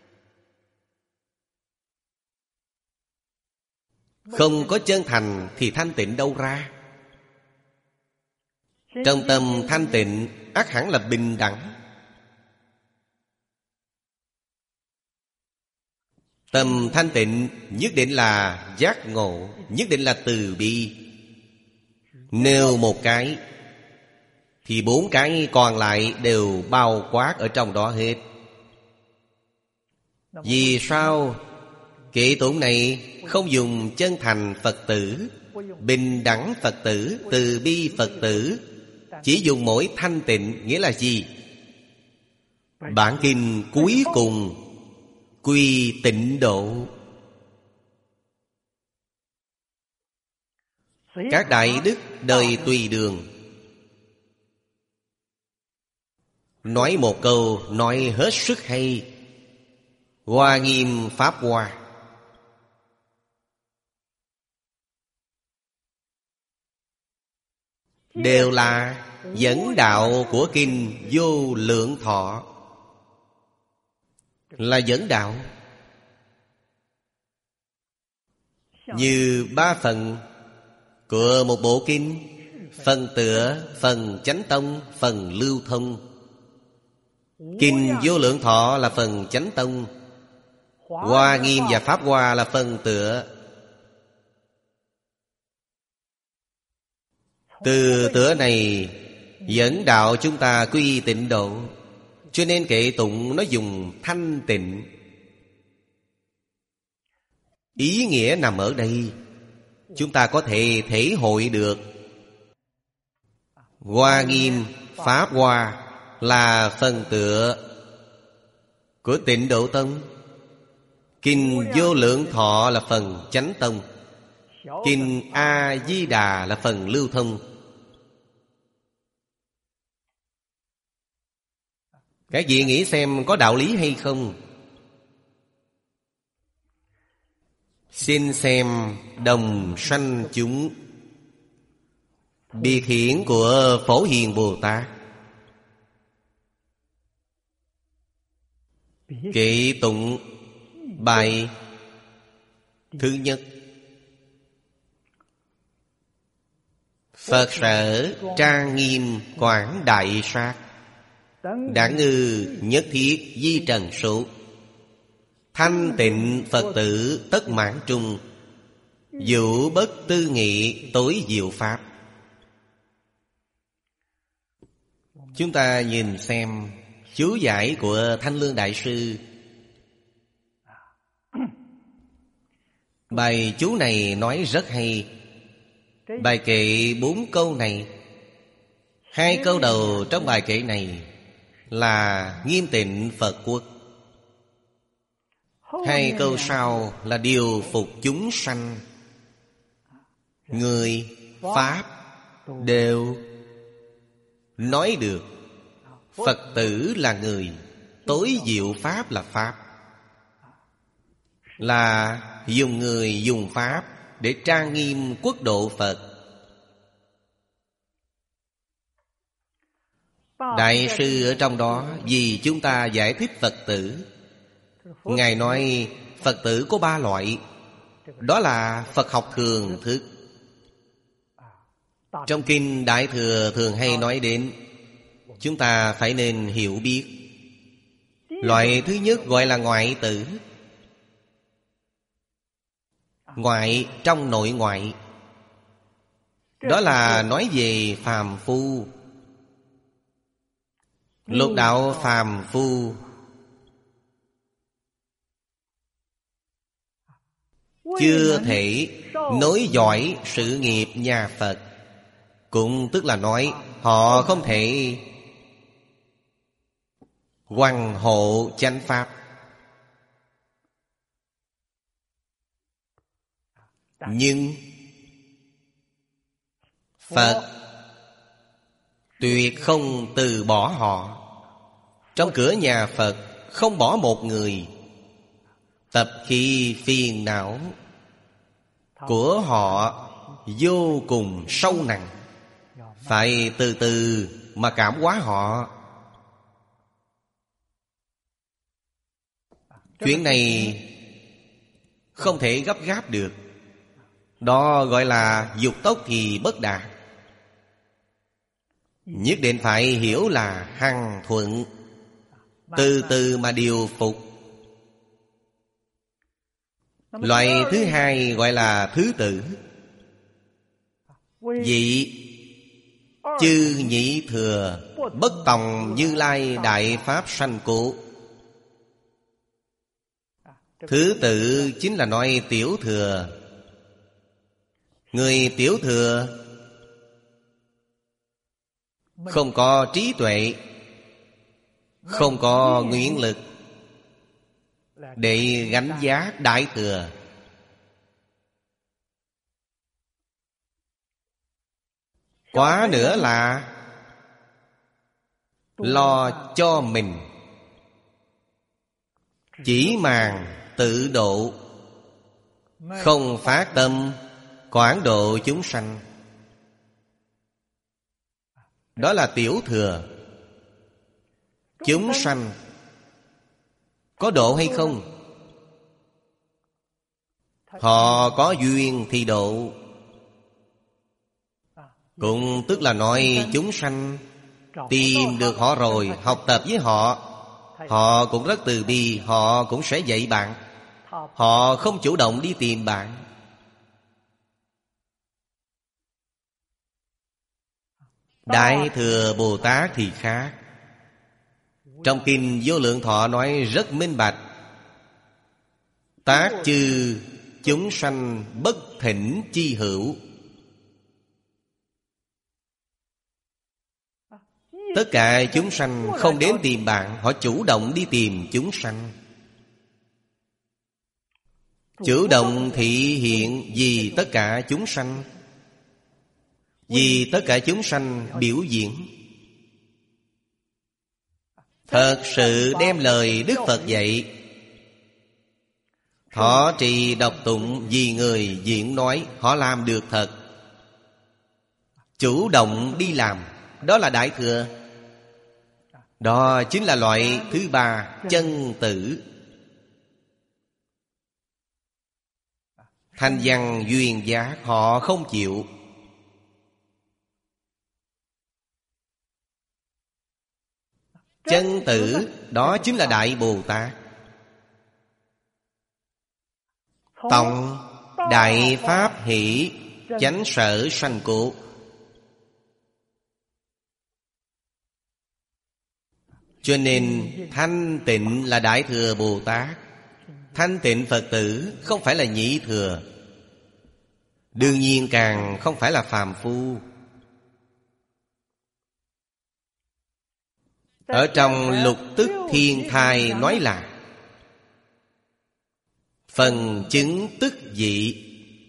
Không có chân thành thì thanh tịnh đâu ra? Trong tâm thanh tịnh ắt hẳn là bình đẳng. Tâm thanh tịnh nhất định là giác ngộ, nhất định là từ bi. Nêu một cái thì bốn cái còn lại đều bao quát ở trong đó hết. Vì sao kệ tụng này không dùng chân thành Phật tử, bình đẳng Phật tử, từ bi Phật tử, chỉ dùng mỗi thanh tịnh? Nghĩa là gì? Bản kinh cuối cùng quy tịnh độ. Các đại đức đời Tùy Đường nói một câu nói hết sức hay: Hoa nghiêm pháp hoa. Đều là dẫn đạo của kinh Vô Lượng Thọ. Là dẫn đạo. Như ba phần của một bộ kinh: phần tựa, phần chánh tông, phần lưu thông. Kinh Vô Lượng Thọ là phần chánh tông, Hoa nghiêm và pháp hoa là phần tựa. Từ tựa này dẫn đạo chúng ta quy tịnh độ. Cho nên kệ tụng nó dùng thanh tịnh. Ý nghĩa nằm ở đây. Chúng ta có thể thể hội được. Hoa nghiêm pháp hoa là phần tựa của Tịnh Độ Tông. Kinh Vô Lượng Thọ là phần chánh tông. Kinh A Di Đà là phần lưu thông. Các vị nghĩ xem có đạo lý hay không? Xin xem Đồng Sanh Chúng, biệt hiển của Phổ Hiền Bồ Tát. Kệ tụng bài thứ nhất: Phật sở trang nghiêm quảng đại sát, đẳng ngư nhất thiết di trần số. Thanh tịnh Phật tử tất mãn trung, dụ bất tư nghị tối diệu pháp. Chúng ta nhìn xem chú giải của Thanh Lương Đại Sư. Bài chú này nói rất hay. Bài kệ bốn câu này, hai câu đầu trong bài kệ này là nghiêm tịnh Phật quốc, hai câu sau là điều phục chúng sanh. Người, pháp đều nói được. Phật tử là người, tối diệu pháp là pháp. Là dùng người dùng pháp để trang nghiêm quốc độ Phật. Đại sư ở trong đó vì chúng ta giải thích Phật tử. Ngài nói Phật tử có ba loại. Đó là Phật học thường thức. Trong kinh Đại Thừa thường hay nói đến, chúng ta phải nên hiểu biết. Loại thứ nhất gọi là ngoại tử. Ngoại trong nội ngoại. Đó là nói về phàm phu. Lục đạo phàm phu chưa thể nối dõi sự nghiệp nhà Phật. Cũng tức là nói họ không thể hoằng hộ chánh pháp. Nhưng Phật tuyệt không từ bỏ họ. Trong cửa nhà Phật không bỏ một người. Tập khí phiền não của họ vô cùng sâu nặng, phải từ từ mà cảm hóa họ. Chuyện này không thể gấp gáp được. Đó gọi là dục tốc thì bất đạt. Nhất định phải hiểu là hằng thuận, từ từ mà điều phục. Loại thứ hai gọi là thứ tự. Vị Chư nhị thừa bất tòng Như Lai đại pháp sanh cố. Thứ tự chính là nói tiểu thừa. Người tiểu thừa không có trí tuệ, không có nguyện lực để gánh vác đại thừa. Quá nữa là lo cho mình, chỉ màng tự độ, không phát tâm quảng độ chúng sanh. Đó là tiểu thừa. Chúng sanh có độ hay không? Họ có duyên thì độ. Cũng tức là nói chúng sanh tìm được họ rồi, học tập với họ, họ cũng rất từ bi, họ cũng sẽ dạy bạn. Họ không chủ động đi tìm bạn. Đại thừa Bồ Tát thì khác. Trong Kinh Vô Lượng Thọ nói rất minh bạch: tác chư chúng sanh bất thỉnh chi hữu. Tất cả chúng sanh không đến tìm bạn, họ chủ động đi tìm chúng sanh. Chủ động thị hiện vì tất cả chúng sanh, vì tất cả chúng sanh biểu diễn. Thật sự đem lời Đức Phật dạy thọ trì đọc tụng vì người diễn nói, họ làm được thật. Chủ động đi làm, đó là đại thừa. Đó chính là loại thứ ba, chân tử. Thanh văn duyên giác họ không chịu. Chân tử đó chính là Đại Bồ Tát. Tòng đại pháp hỷ chánh sở sanh cố. Cho nên thanh tịnh là Đại thừa Bồ Tát. Thanh tịnh Phật tử không phải là nhị thừa, đương nhiên càng không phải là phàm phu. Ở trong Lục Tức Thiên Thai nói là phần chứng tức dị.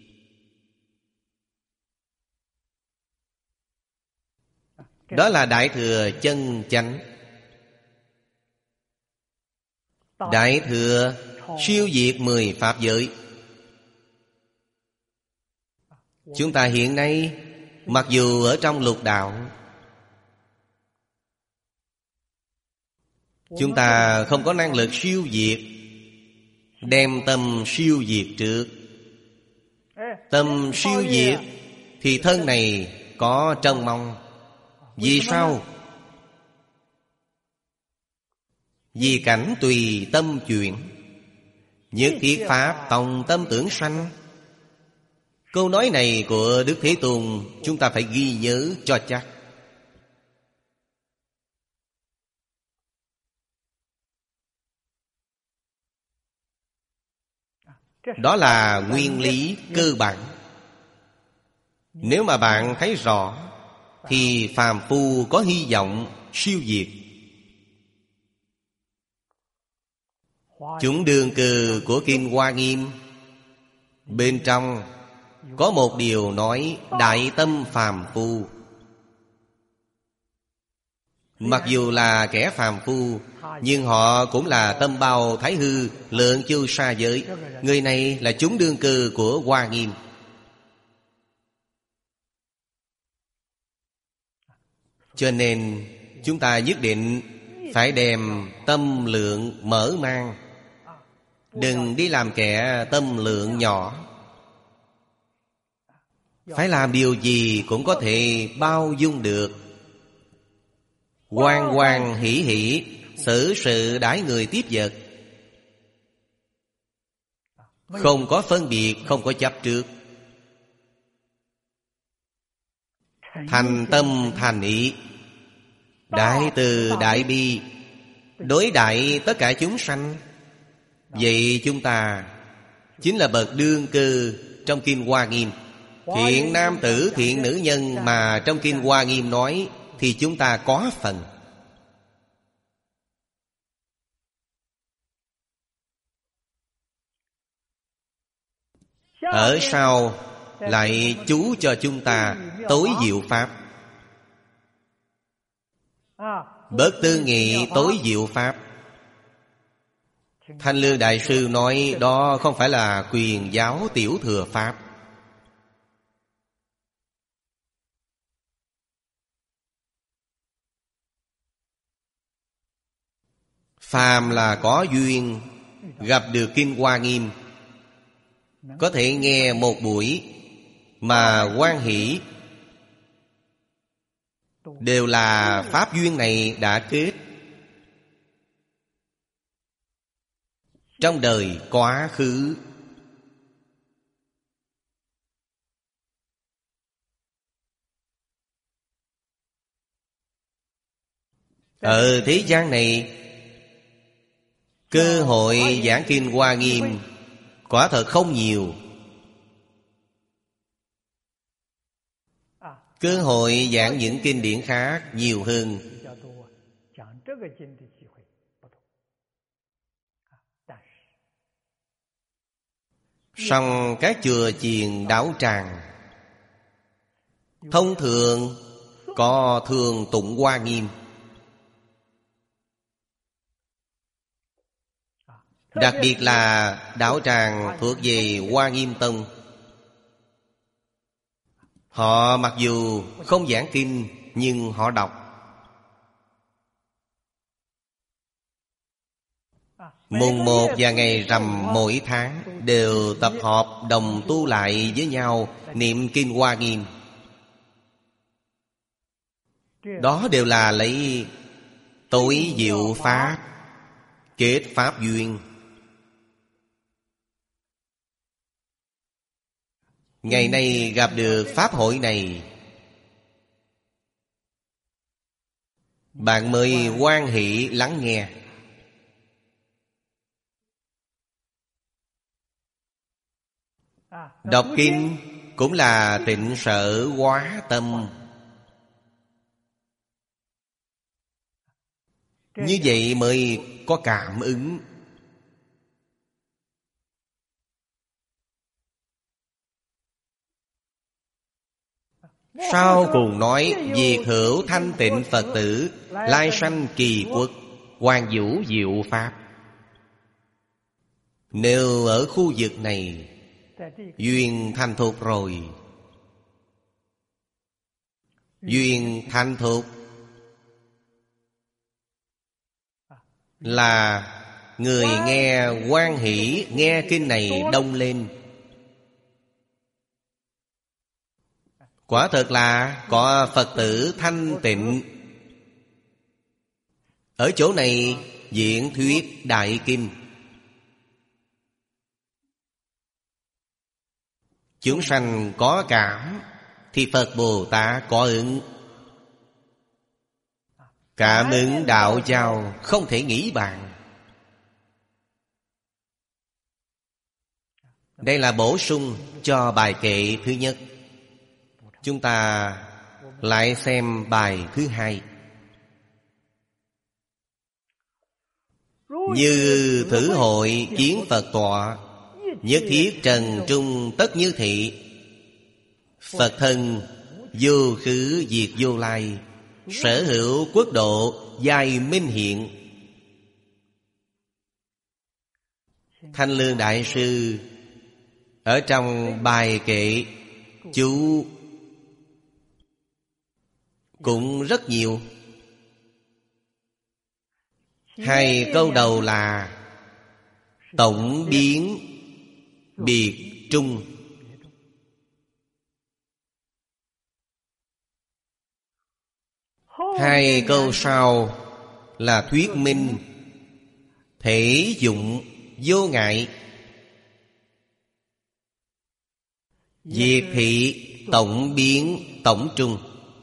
Đó là Đại thừa chân chánh. Đại thừa siêu diệt mười pháp giới. Chúng ta hiện nay mặc dù ở trong lục đạo, chúng ta không có năng lực siêu diệt. Đem tâm siêu diệt trước. Tâm siêu diệt thì thân này có trông mong. Vì sao? Vì cảnh tùy tâm chuyển, nhất thiết pháp tòng tâm tưởng sanh. Câu nói này của Đức Thế Tôn chúng ta phải ghi nhớ cho chắc. Đó là nguyên lý cơ bản. Nếu mà bạn thấy rõ thì phàm phu có hy vọng siêu diệt. Chúng đường cừ của Kinh Hoa Nghiêm bên trong có một điều nói đại tâm phàm phu. Mặc dù là kẻ phàm phu, nhưng họ cũng là tâm bao thái hư, lượng chu sa giới. Người này là chúng đương cư của Hoa Nghiêm. Cho nên chúng ta nhất định phải đem tâm lượng mở mang, đừng đi làm kẻ tâm lượng nhỏ. Phải làm điều gì cũng có thể bao dung được. Hoan hoan hỷ hỷ, xử sự đãi người tiếp vật. Không có phân biệt, không có chấp trước. thành tâm thành ý, đại từ đại bi, đối đãi tất cả chúng sanh. Vậy chúng ta chính là bậc đương cơ trong Kinh Hoa Nghiêm. Thiện nam tử, thiện nữ nhân mà trong Kinh Hoa Nghiêm nói thì chúng ta có phần. Ở sau lại chú cho chúng ta tối diệu pháp. Bớt tư nghị tối diệu pháp. Thanh Lương Đại Sư nói đó không phải là quyền giáo tiểu thừa pháp. Phàm là có duyên gặp được Kinh Hoa Nghiêm, có thể nghe một buổi mà hoan hỷ, đều là pháp duyên này đã kết trong đời quá khứ. Ở thế gian này, cơ hội giảng Kinh Hoa Nghiêm quả thật không nhiều. Cơ hội giảng những kinh điển khác nhiều hơn. Song các chùa chiền đạo tràng thông thường có thường tụng Hoa Nghiêm. Đặc biệt là đạo tràng thuộc về Hoa Nghiêm Tông, họ mặc dù không giảng kinh nhưng họ đọc. Mùng một và ngày rằm mỗi tháng đều tập họp đồng tu lại với nhau niệm Kinh Hoa Nghiêm. Đó đều là lấy tối diệu pháp kết pháp duyên. Ngày nay gặp được pháp hội này, bạn mới hoan hỷ lắng nghe. Đọc kinh cũng là tịnh sở hóa tâm. Như vậy mới có cảm ứng. Sau cùng nói việc hữu thanh tịnh Phật tử, lai sanh kỳ quốc, hoàng vũ diệu pháp. Nếu ở khu vực này duyên thành thục rồi, duyên thành thục là người nghe hoan hỷ, nghe kinh này đông lên. Quả thật là có Phật tử thanh tịnh. Ở chỗ này diễn thuyết đại kinh, chúng sanh có cảm thì Phật Bồ Tát có ứng. Cảm ứng đạo giao không thể nghĩ bàn. Đây là bổ sung cho bài kệ thứ nhất. Chúng ta lại xem bài thứ hai. Như thử hội kiến Phật tọa, nhất thiết trần trung tất như thị. Phật thân vô khứ diệt vô lai, sở hữu quốc độ giai minh hiện. Thanh Lương Đại Sư ở trong bài kệ chú cũng rất nhiều. Hai câu đầu là tổng biến biệt trung. Hai câu sau là thuyết minh thể dụng vô ngại. Diệt thị tổng biến tổng trung.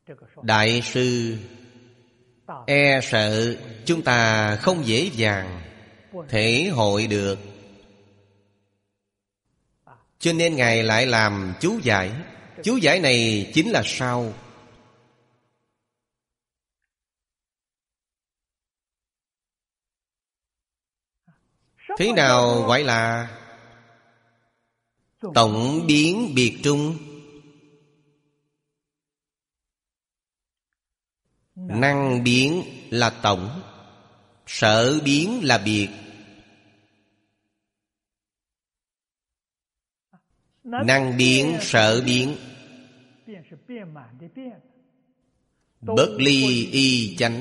Đại sư e sợ chúng ta không dễ dàng thể hội được, cho nên Ngài lại làm chú giải. Chú giải này chính là sao? Thế nào gọi là tổng biến biệt trung? Năng biến là tổng, sở biến là biệt. Năng biến sở biến, bất ly y chánh.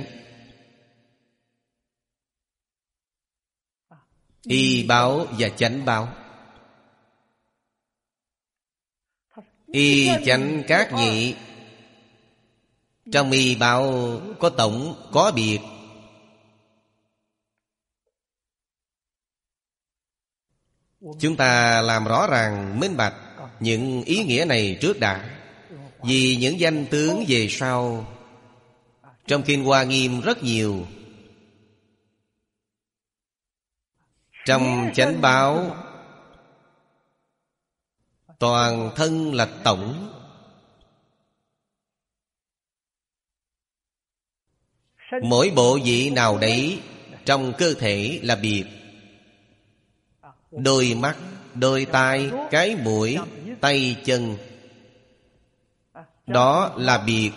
Y báo và chánh báo, y chánh các nhị. Trong y báo có tổng có biệt. Chúng ta làm rõ ràng minh bạch những ý nghĩa này trước đã, vì những danh tướng về sau trong Kinh Hoa Nghiêm rất nhiều. Trong chánh báo toàn thân là tổng, mỗi bộ vị nào đấy trong cơ thể là biệt. Đôi mắt, đôi tai, cái mũi, tay chân, đó là biệt.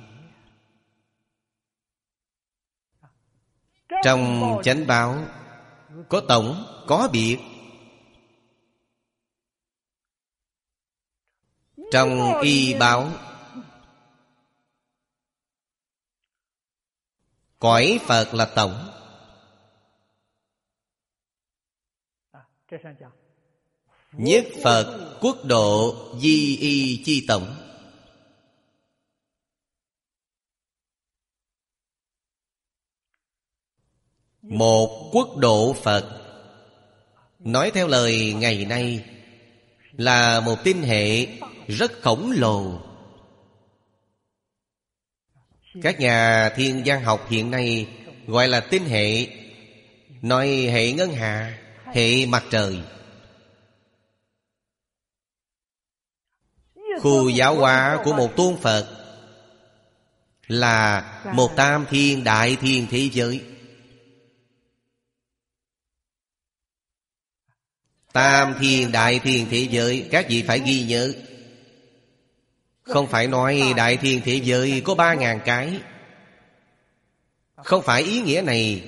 Trong chánh báo có tổng, có biệt. Trong y báo cõi Phật là tổng. Nhất Phật quốc độ di y chi tổng. Một quốc độ Phật, nói theo lời ngày nay, là một tinh hệ rất khổng lồ. Các nhà thiên văn học hiện nay gọi là tinh hệ, nói hệ ngân hà, hệ mặt trời. Khu giáo hóa của một tôn Phật là một tam thiên đại thiên thế giới. Tam thiên đại thiên thế giới, các vị phải ghi nhớ. Không phải nói đại thiên thế giới có ba ngàn cái, không phải ý nghĩa này.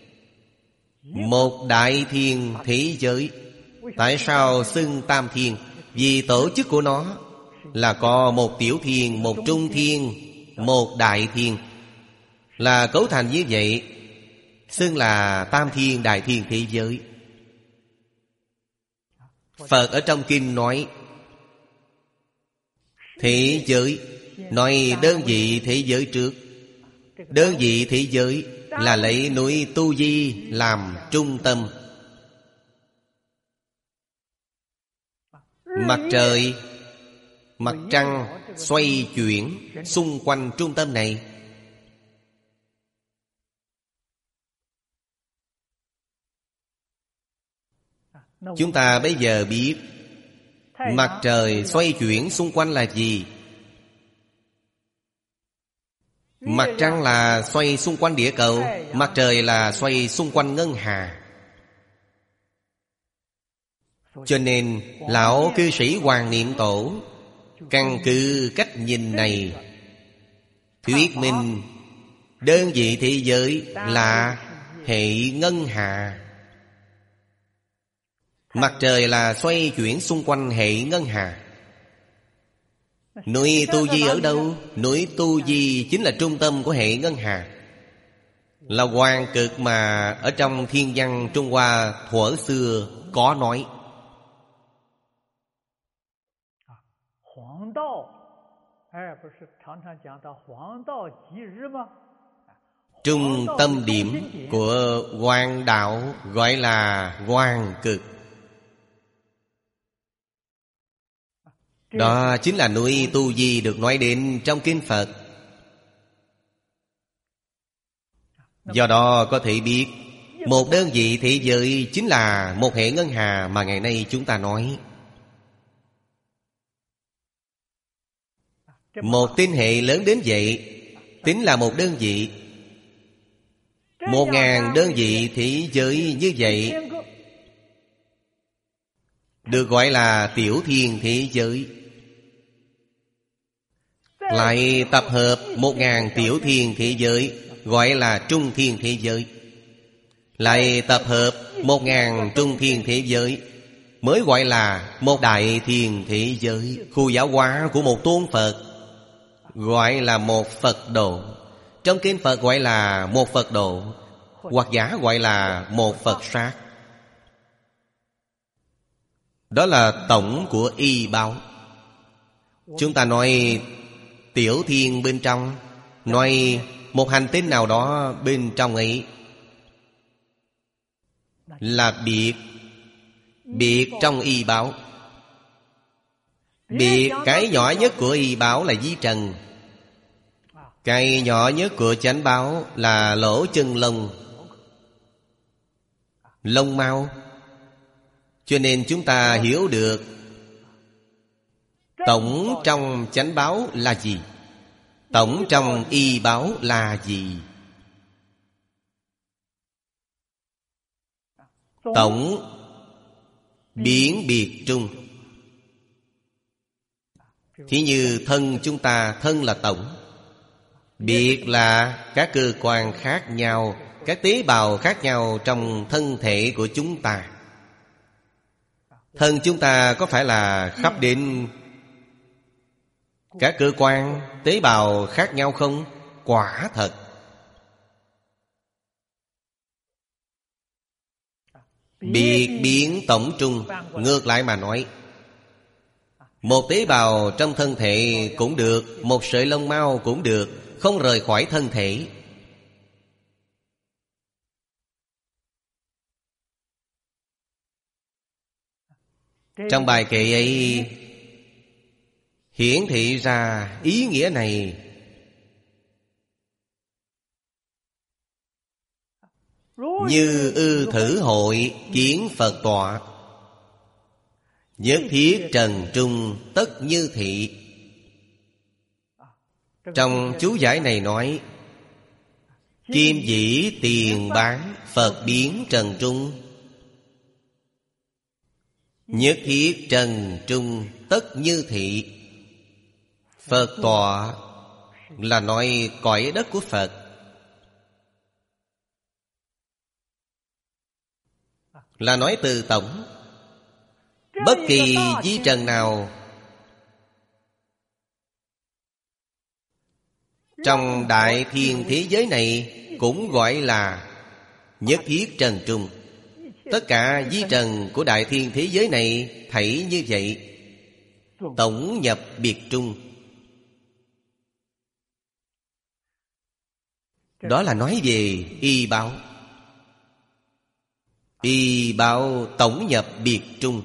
Một đại thiên thế giới. Tại sao xưng tam thiên? Vì tổ chức của nó là có một tiểu thiên, một trung thiên, một đại thiên, là cấu thành như vậy, xưng là tam thiên đại thiên thế giới. Phật ở trong kinh nói thế giới, nói đơn vị thế giới trước. Đơn vị thế giới là lấy núi Tu Di làm trung tâm. Mặt trời, mặt trăng xoay chuyển xung quanh trung tâm này. Chúng ta bây giờ biết mặt trời xoay chuyển xung quanh là gì? Mặt trăng là xoay xung quanh địa cầu, mặt trời là xoay xung quanh ngân hà. Cho nên lão cư sĩ Hoàng Niệm Tổ căn cứ cách nhìn này thuyết minh đơn vị thế giới là hệ ngân hà. Mặt trời là xoay chuyển xung quanh hệ ngân hà. Núi Tu Di ở đâu? Núi Tu Di chính là trung tâm của hệ ngân hà, là hoàng cực mà ở trong thiên văn Trung Hoa thuở xưa có nói. Trung tâm điểm của hoàng đạo gọi là hoàng cực. Đó chính là núi Tu Di được nói đến trong kinh Phật. Do đó có thể biết một đơn vị thế giới chính là một hệ ngân hà mà ngày nay chúng ta nói. Một tinh hệ lớn đến vậy tính là một đơn vị. Một ngàn đơn vị thế giới như vậy được gọi là tiểu thiên thế giới. Lại tập hợp một ngàn tiểu thiên thế giới gọi là trung thiên thế giới. Lại tập hợp một ngàn trung thiên thế giới mới gọi là một đại thiên thế giới. Khu giáo hóa của một tôn Phật gọi là một Phật độ. Trong kinh Phật gọi là một Phật độ, hoặc giả gọi là một Phật sát. Đó là tổng của y báo. Chúng ta nói tiểu thiên bên trong, nói một hành tinh nào đó bên trong ấy là biệt. Biệt trong y báo. Biệt cái nhỏ nhất của y báo là vi trần. Cái nhỏ nhất của chánh báo là lỗ chân lông, lông mao. Cho nên chúng ta hiểu được tổng trong chánh báo là gì, tổng trong y báo là gì. Tổng biến biệt trung. Thí như thân chúng ta, thân là tổng. Biệt là các cơ quan khác nhau, các tế bào khác nhau trong thân thể của chúng ta. Thân chúng ta có phải là khắp đến các cơ quan, tế bào khác nhau không? Quả thật. Biệt biến tổng trung. Ngược lại mà nói, một tế bào trong thân thể cũng được, một sợi lông mao cũng được, không rời khỏi thân thể. Trong bài kệ ấy hiển thị ra ý nghĩa này. Như ư thử hội kiến Phật tọa, nhất thiết trần trung tất như thị. Trong chú giải này nói kim dĩ tiền bán Phật biến trần trung, nhất thiết trần trung tất như thị. Phật tọa là nói cõi đất của Phật. Là nói từ tổng. Bất kỳ vi trần nào trong đại thiên thế giới này cũng gọi là nhất thiết trần trung. Tất cả vi trần của đại thiên thế giới này thảy như vậy, tổng nhập biệt trung. Đó là nói về y báo. Y báo tổng nhập biệt trung.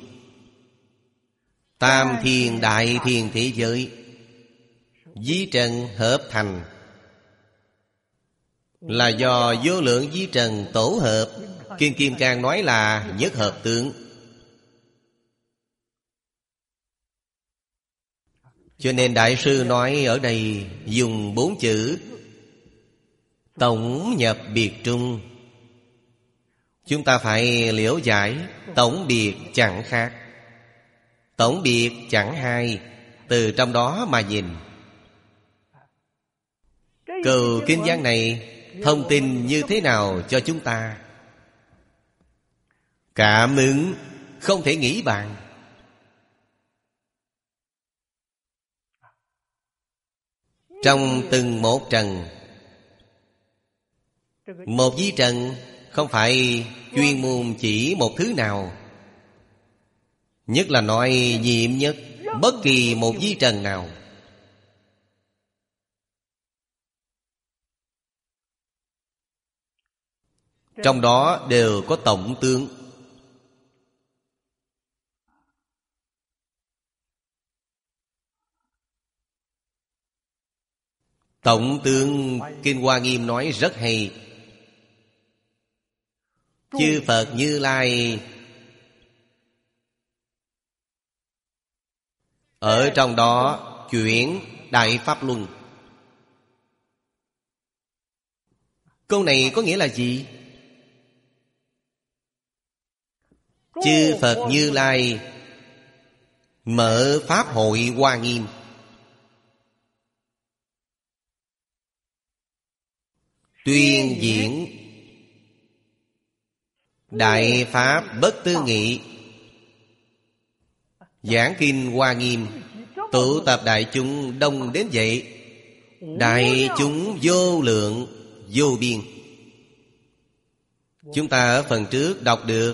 Tam thiên đại thiên thế giới vi trần hợp thành, là do vô lượng vi trần tổ hợp. Kinh Kim Cang nói là nhất hợp tướng. Cho nên Đại sư nói ở đây dùng bốn chữ tổng nhập biệt trung. Chúng ta phải liễu giải. Tổng biệt chẳng khác, tổng biệt chẳng hai. Từ trong đó mà nhìn. Câu kinh văn này thông tin như thế nào cho chúng ta? Cảm ứng không thể nghĩ bàn. Trong từng một trần, một vi trần không phải chuyên môn chỉ một thứ nào. Nhất là nói nhiệm nhất, bất kỳ một vi trần nào. Trong đó đều có tổng tướng. Tổng tướng Kinh Hoa Nghiêm nói rất hay. Chư Phật Như Lai ở trong đó chuyển Đại Pháp Luân. Câu này có nghĩa là gì? Chư Phật Như Lai mở Pháp hội Hoa Nghiêm, tuyên diễn Đại Pháp Bất Tư Nghị, giảng kinh Hoa Nghiêm, tụ tập đại chúng đông đến vậy. Đại chúng vô lượng vô biên. Chúng ta ở phần trước đọc được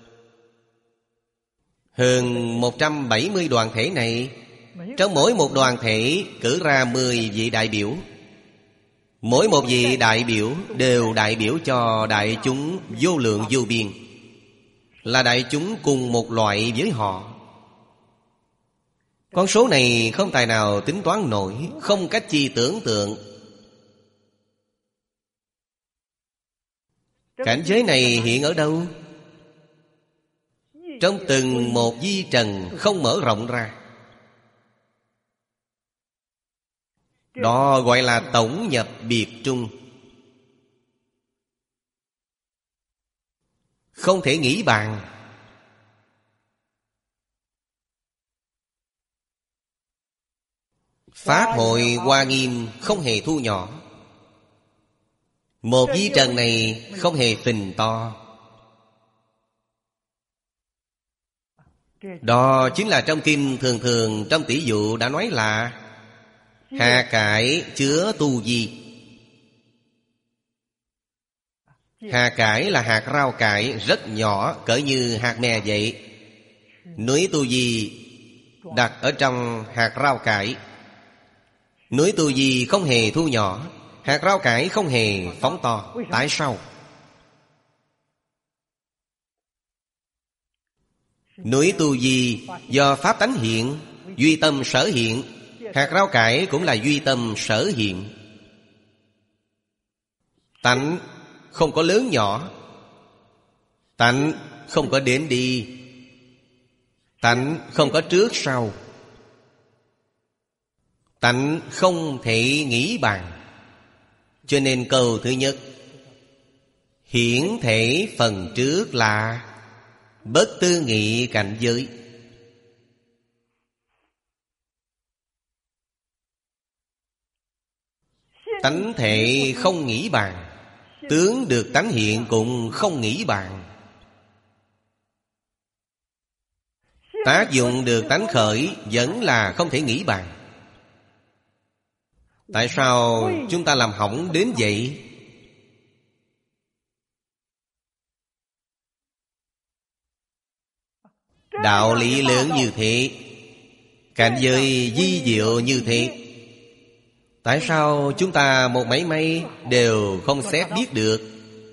hơn một trăm bảy mươi đoàn thể này. Trong mỗi một đoàn thể cử ra mười vị đại biểu. Mỗi một vị đại biểu đều đại biểu cho đại chúng vô lượng vô biên, là đại chúng cùng một loại với họ. Con số này không tài nào tính toán nổi, không cách chi tưởng tượng. Cảnh giới này hiện ở đâu? Trong từng một vi trần không mở rộng ra. Đó gọi là tổng nhập biệt trung. Không thể nghĩ bàn. Pháp hội Hoa Nghiêm không hề thu nhỏ. Một vi trần này không hề phình to. Đó chính là trong kinh thường thường trong tỷ dụ đã nói là hạt cải chứa tu vi. Hạt cải là hạt rau cải rất nhỏ, cỡ như hạt mè vậy. Núi tu di đặt ở trong hạt rau cải. Núi tu di không hề thu nhỏ, hạt rau cải không hề phóng to. Tại sao? Núi tu di do pháp tánh hiện, duy tâm sở hiện. Hạt rau cải cũng là duy tâm sở hiện. Tánh không có lớn nhỏ, tánh không có đến đi, tánh không có trước sau, tánh không thể nghĩ bàn. Cho nên câu thứ nhất, hiển thể phần trước là bất tư nghị cảnh giới. Tánh thể không nghĩ bàn, tướng được tánh hiện cũng không nghĩ bàn. Tác dụng được tánh khởi vẫn là không thể nghĩ bàn. Tại sao chúng ta làm hỏng đến vậy? Đạo lý lớn như thế, cảnh giới vi diệu như thế, tại sao chúng ta một mảy may đều không xét biết được?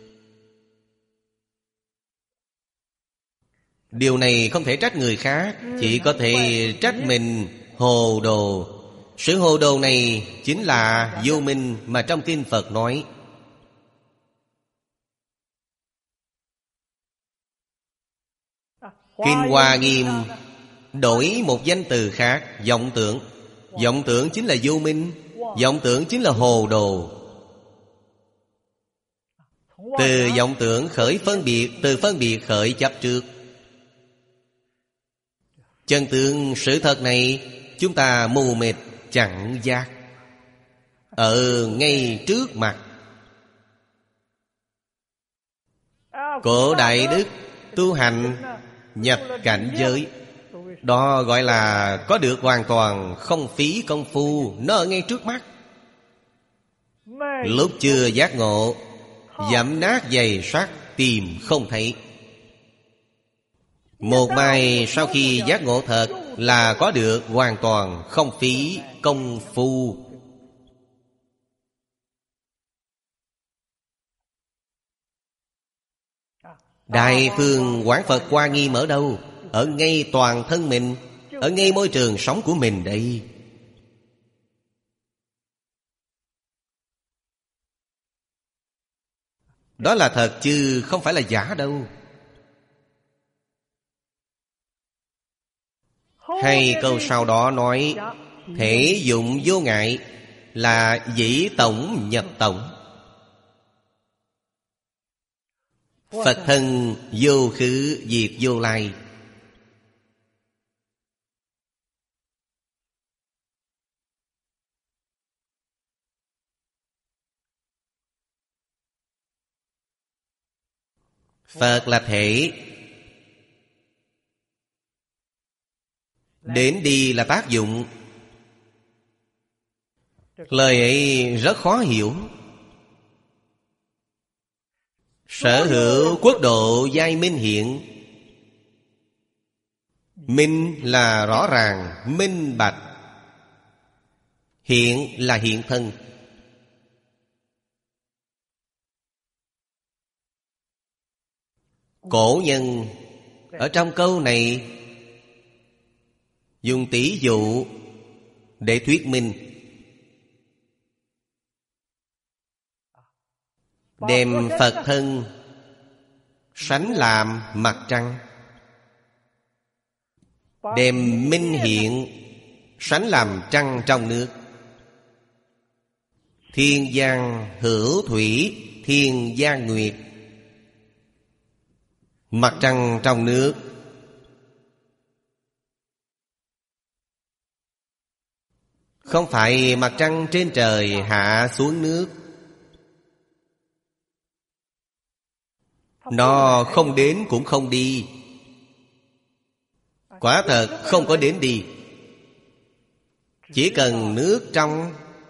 Điều này không thể trách người khác, chỉ có thể trách mình hồ đồ. Sự hồ đồ này chính là vô minh mà trong kinh Phật nói. Kinh Hoa Nghiêm đổi một danh từ khác, vọng tưởng. Vọng tưởng chính là vô minh, vọng tưởng chính là hồ đồ. Từ vọng tưởng khởi phân biệt, từ phân biệt khởi chấp trước. Chân tướng sự thật này chúng ta mù mịt chẳng giác. Ở ngay trước mặt. Cổ Đại Đức tu hành nhập cảnh giới, đó gọi là có được hoàn toàn không phí công phu, nó ở ngay trước mắt. Lúc chưa giác ngộ, dẫm nát giày sắt tìm không thấy. Một mai sau khi giác ngộ thật là có được hoàn toàn không phí công phu. Đại phương quán Phật Hoa Nghiêm ở đâu? Ở ngay toàn thân mình, ở ngay môi trường sống của mình đây. Đó là thật chứ không phải là giả đâu. Hay câu sau đó nói: thể dụng vô ngại là dĩ tổng nhập tổng. Phật thân vô khứ diệt vô lai. Phật là thể, đến đi là tác dụng. Lời ấy rất khó hiểu. Sở hữu quốc độ giai minh hiện. Minh là rõ ràng, minh bạch. Hiện là hiện thân. Cổ nhân ở trong câu này dùng tỷ dụ để thuyết minh, đem Phật thân sánh làm mặt trăng, đem minh hiện sánh làm trăng trong nước. Thiên giang hữu thủy, thiên giang nguyệt. Mặt trăng trong nước không phải mặt trăng trên trời hạ xuống nước. Nó không đến cũng không đi. Quả thật không có đến đi. Chỉ cần nước trong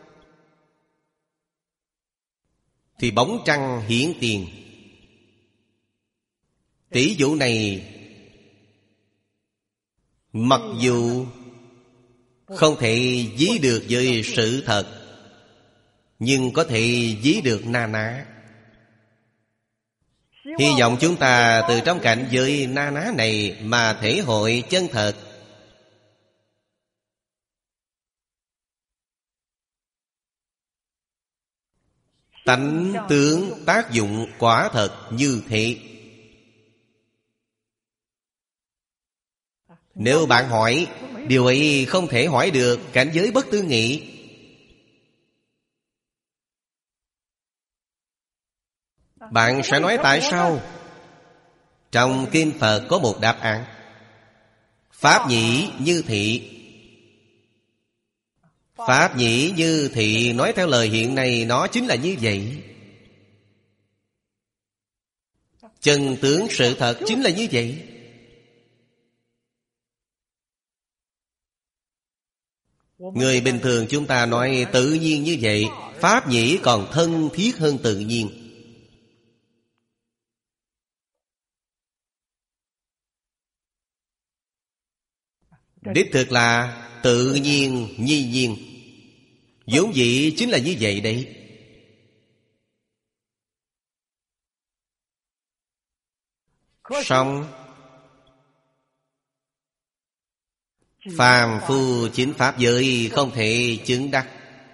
thì bóng trăng hiển tiền. Tỷ dụ này mặc dù không thể ví được với sự thật, nhưng có thể ví được na ná. Hy vọng chúng ta từ trong cảnh giới na ná này mà thể hội chân thật. Tánh tướng tác dụng quả thật như thế. Nếu bạn hỏi, điều ấy không thể hỏi được cảnh giới bất tư nghị. Bạn sẽ nói tại sao? Trong kinh Phật có một đáp án. Pháp nhĩ như thị. Pháp nhĩ như thị nói theo lời hiện nay nó chính là như vậy. Chân tướng sự thật chính là như vậy. Người bình thường chúng ta nói tự nhiên như vậy. Pháp nhĩ còn thân thiết hơn tự nhiên. Đích thực là tự nhiên nhi nhiên. vốn dĩ chính là như vậy đấy. Xong phàm phu chính pháp giới không thể chứng đắc.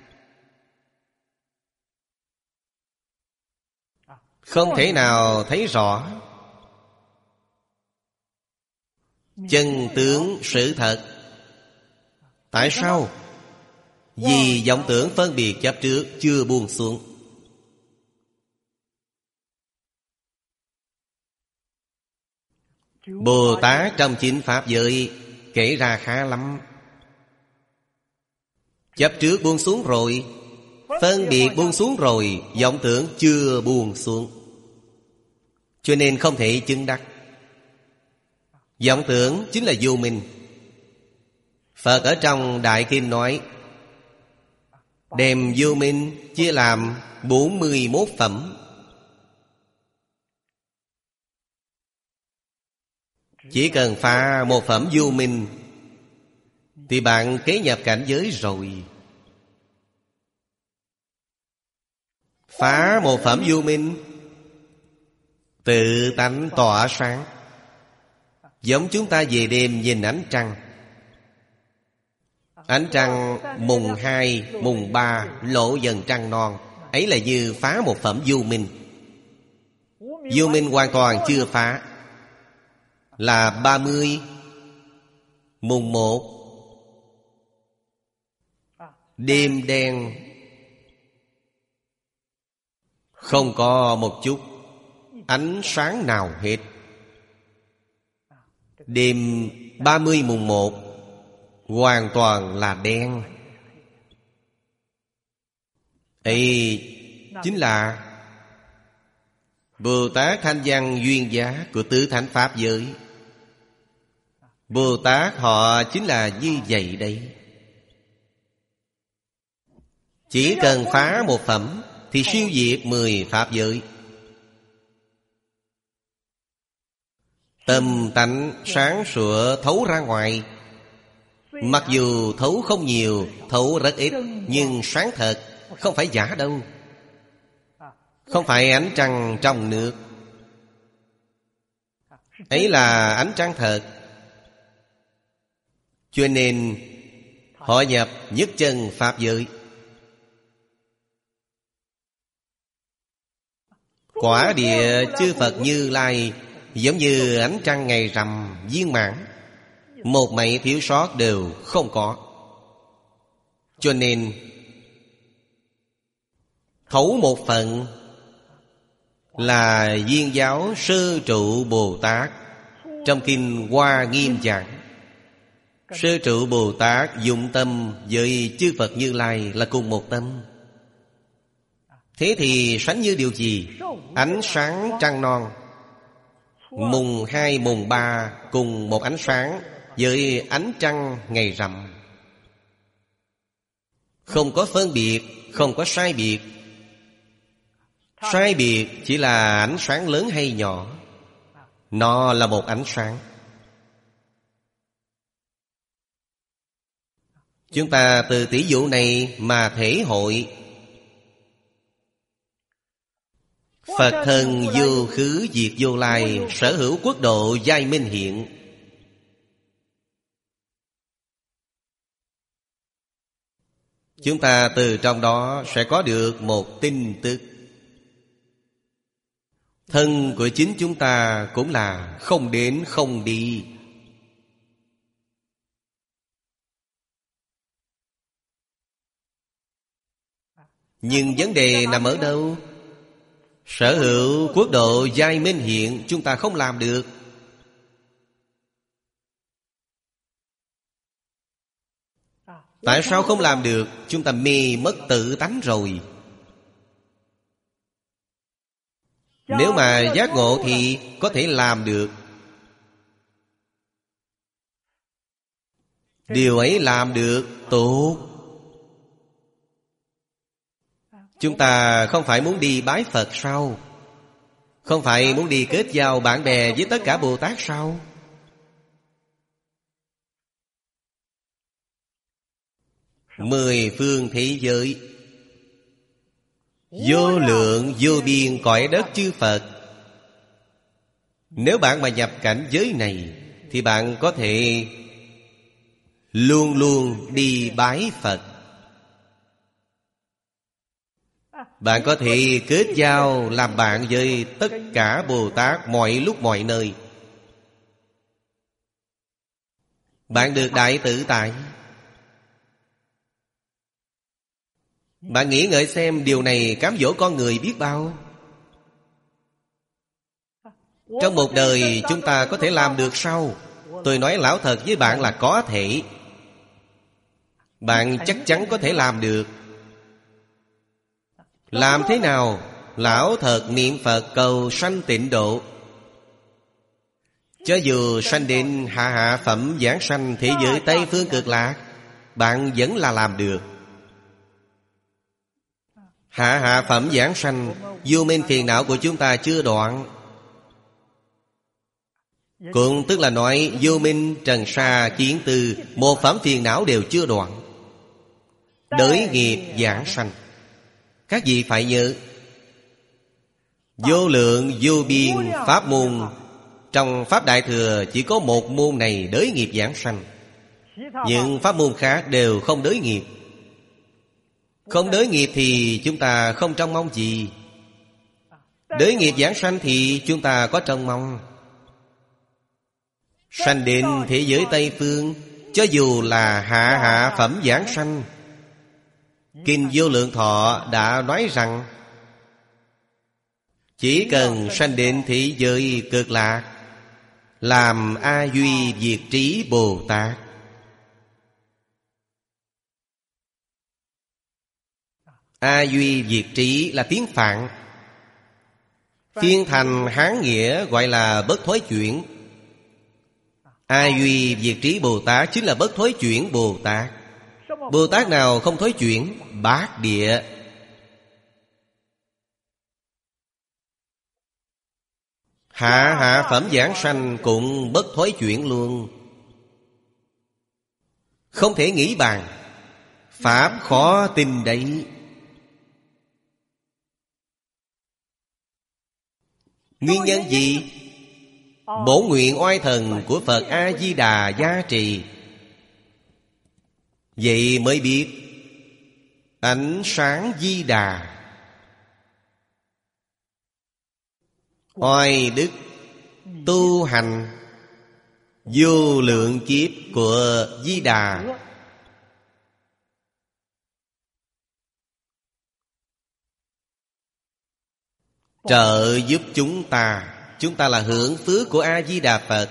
Không thể nào thấy rõ chân tướng sự thật. Tại sao? Vì vọng tưởng phân biệt chấp trước chưa buông xuống. Bồ Tát trong chính pháp giới kể ra khá lắm. Chấp trước buông xuống rồi, phân biệt buông xuống rồi, vọng tưởng chưa buông xuống, cho nên không thể chứng đắc. Vọng tưởng chính là vô minh. Phật ở trong Đại Kinh nói đem vô minh chia làm bốn mươi mốt phẩm. Chỉ cần phá một phẩm vô minh thì bạn kế nhập cảnh giới rồi. Phá một phẩm vô minh, tự tánh tỏa sáng. Giống chúng ta về đêm nhìn ánh trăng. Ánh trăng mùng hai, mùng ba lộ dần trăng non. Ấy là như phá một phẩm vô minh. Vô minh hoàn toàn chưa phá, là ba mươi mùng một. Đêm đen, không có một chút ánh sáng nào hết. Đêm ba mươi mùng một hoàn toàn là đen. Ấy chính là Bồ Tát Thanh Văn Duyên Giá của tứ thánh Pháp giới. Bồ Tát họ chính là như vậy đấy. Chỉ cần phá một phẩm thì siêu diệt mười Pháp giới. Tâm tánh sáng sủa thấu ra ngoài. Mặc dù thấu không nhiều, thấu rất ít, nhưng sáng thật, không phải giả đâu. Không phải ánh trăng trong nước, ấy là ánh trăng thật. Cho nên họ nhập nhất chân Pháp giới. Quả địa chư Phật Như Lai giống như ánh trăng ngày rằm viên mãn, một mảy thiếu sót đều không có. Cho nên thấu một phần là Viên Giáo Sơ Trụ Bồ Tát. Trong kinh Hoa Nghiêm giảng, Sơ Trụ Bồ Tát dụng tâm với chư Phật Như Lai là cùng một tâm. Thế thì sánh như điều gì? Ánh sáng trăng non. Mùng hai mùng ba cùng một ánh sáng với ánh trăng ngày rằm. Không có phân biệt, không có sai biệt. Sai biệt chỉ là ánh sáng lớn hay nhỏ. Nó là một ánh sáng. Chúng ta từ tỷ dụ này mà thể hội Phật thân vô khứ diệt vô lai, sở hữu quốc độ giai minh hiện. Chúng ta từ trong đó sẽ có được một tin tức. Thân của chính chúng ta cũng là không đến không đi. Nhưng vấn đề nằm ở đâu? Sở hữu quốc độ giai minh hiện chúng ta không làm được. Tại sao không làm được? Chúng ta mê mất tự tánh rồi. Nếu mà giác ngộ thì có thể làm được. Điều ấy làm được tốt. Chúng ta không phải muốn đi bái Phật sao? Không phải muốn đi kết giao bạn bè với tất cả Bồ Tát sao? Mười phương thế giới, vô lượng vô biên cõi đất chư Phật. Nếu bạn mà nhập cảnh giới này thì bạn có thể luôn luôn đi bái Phật. Bạn có thể kết giao làm bạn với tất cả Bồ Tát mọi lúc mọi nơi. Bạn được đại tự tại. Bạn nghĩ ngợi xem điều này cám dỗ con người biết bao. Trong một đời chúng ta có thể làm được sao? Tôi nói lão thật với bạn là có thể. Bạn chắc chắn có thể làm được. Làm thế nào? Lão thật niệm Phật cầu sanh tịnh độ. Cho dù sanh đến hạ hạ phẩm giảng sanh thế giới Tây Phương Cực Lạc, bạn vẫn là làm được. Hạ hạ phẩm giảng sanh, vô minh phiền não của chúng ta chưa đoạn. Cũng tức là nói vô minh trần sa kiến tư, một phẩm phiền não đều chưa đoạn. Đới nghiệp giảng sanh. Các vị phải nhớ, vô lượng vô biên pháp môn. Trong Pháp Đại Thừa chỉ có một môn này đới nghiệp giảng sanh. Những pháp môn khác đều không đới nghiệp. Không đới nghiệp thì chúng ta không trông mong gì. Đới nghiệp giảng sanh thì chúng ta có trông mong. Sanh đến thế giới Tây Phương, cho dù là hạ hạ phẩm giảng sanh, Kinh Vô Lượng Thọ đã nói rằng chỉ cần sanh đến thế giới Cực Lạc, làm A Duy Diệt Trí Bồ Tát. A Duy Diệt Trí là tiếng Phạn, phiên thành Hán nghĩa gọi là bất thối chuyển. A Duy Diệt Trí Bồ Tát chính là bất thối chuyển Bồ Tát. Bồ Tát nào không thối chuyển? Bát địa. Hạ hạ phẩm giảng sanh cũng bất thối chuyển luôn. Không thể nghĩ bàn. Pháp khó tin đấy. Nguyên nhân gì? Bổ nguyện oai thần của Phật A-di-đà gia trì. Vậy mới biết ánh sáng Di Đà, oai đức tu hành vô lượng kiếp của Di Đà, trợ giúp chúng ta. Chúng ta là hưởng phước của A-di-đà Phật,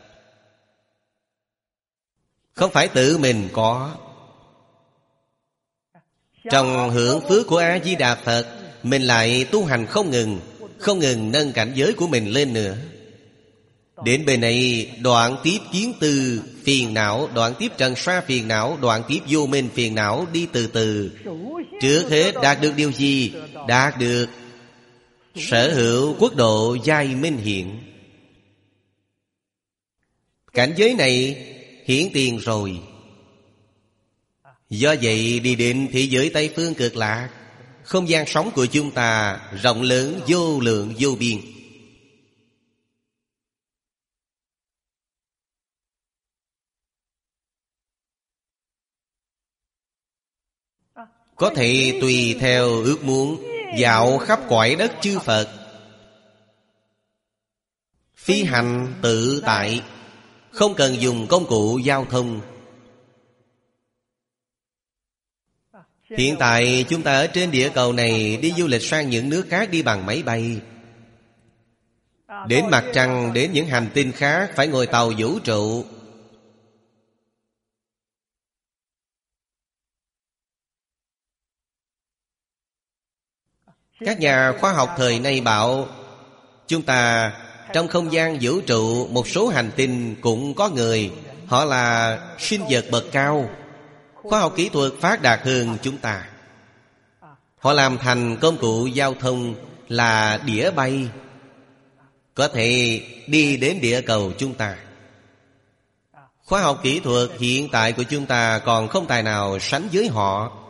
không phải tự mình có. Trong hưởng phước của A-di-đà Phật, mình lại tu hành không ngừng, không ngừng nâng cảnh giới của mình lên nữa. Đến bên này đoạn tiếp kiến tư phiền não, đoạn tiếp trần sa phiền não, đoạn tiếp vô minh phiền não, đi từ từ. Trước hết đạt được điều gì? Đạt được sở hữu quốc độ giai minh hiện. Cảnh giới này hiển tiền rồi. Do vậy đi đến thế giới Tây Phương Cực Lạc, không gian sống của chúng ta rộng lớn vô lượng vô biên. Có thể tùy theo ước muốn dạo khắp cõi đất chư Phật, phi hành tự tại, không cần dùng công cụ giao thông. Hiện tại chúng ta ở trên địa cầu này đi du lịch sang những nước khác đi bằng máy bay. Đến mặt trăng, đến những hành tinh khác phải ngồi tàu vũ trụ. Các nhà khoa học thời nay bảo chúng ta trong không gian vũ trụ, một số hành tinh cũng có người. Họ là sinh vật bậc cao, khoa học kỹ thuật phát đạt hơn chúng ta. Họ làm thành công cụ giao thông là đĩa bay, có thể đi đến địa cầu chúng ta. Khoa học kỹ thuật hiện tại của chúng ta còn không tài nào sánh với họ.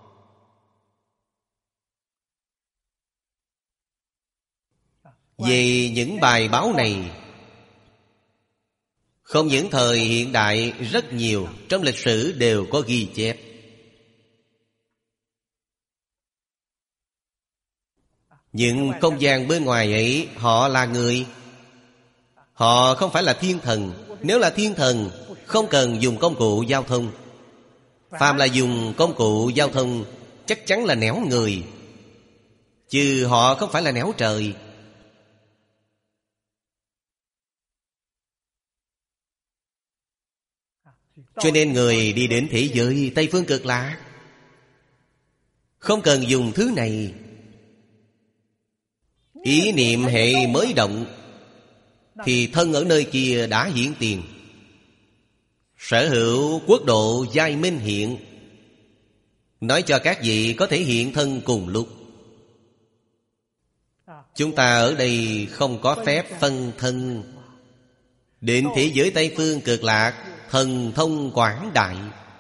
Về những bài báo này, không những thời hiện đại, rất nhiều trong lịch sử đều có ghi chép. Những không gian bên ngoài ấy, họ là người. Họ không phải là thiên thần. Nếu là thiên thần, không cần dùng công cụ giao thông. Phàm là dùng công cụ giao thông, chắc chắn là nẻo người, chứ họ không phải là nẻo trời. Cho nên người đi đến thế giới Tây Phương Cực Lạc không cần dùng thứ này. Ý niệm hệ mới động thì thân ở nơi kia đã hiển tiền. Sở hữu quốc độ giai minh hiện, nói cho các vị có thể hiện thân cùng lúc. Chúng ta ở đây không có phép phân thân. Đến thế giới Tây Phương Cực Lạc, thần thông quảng đại,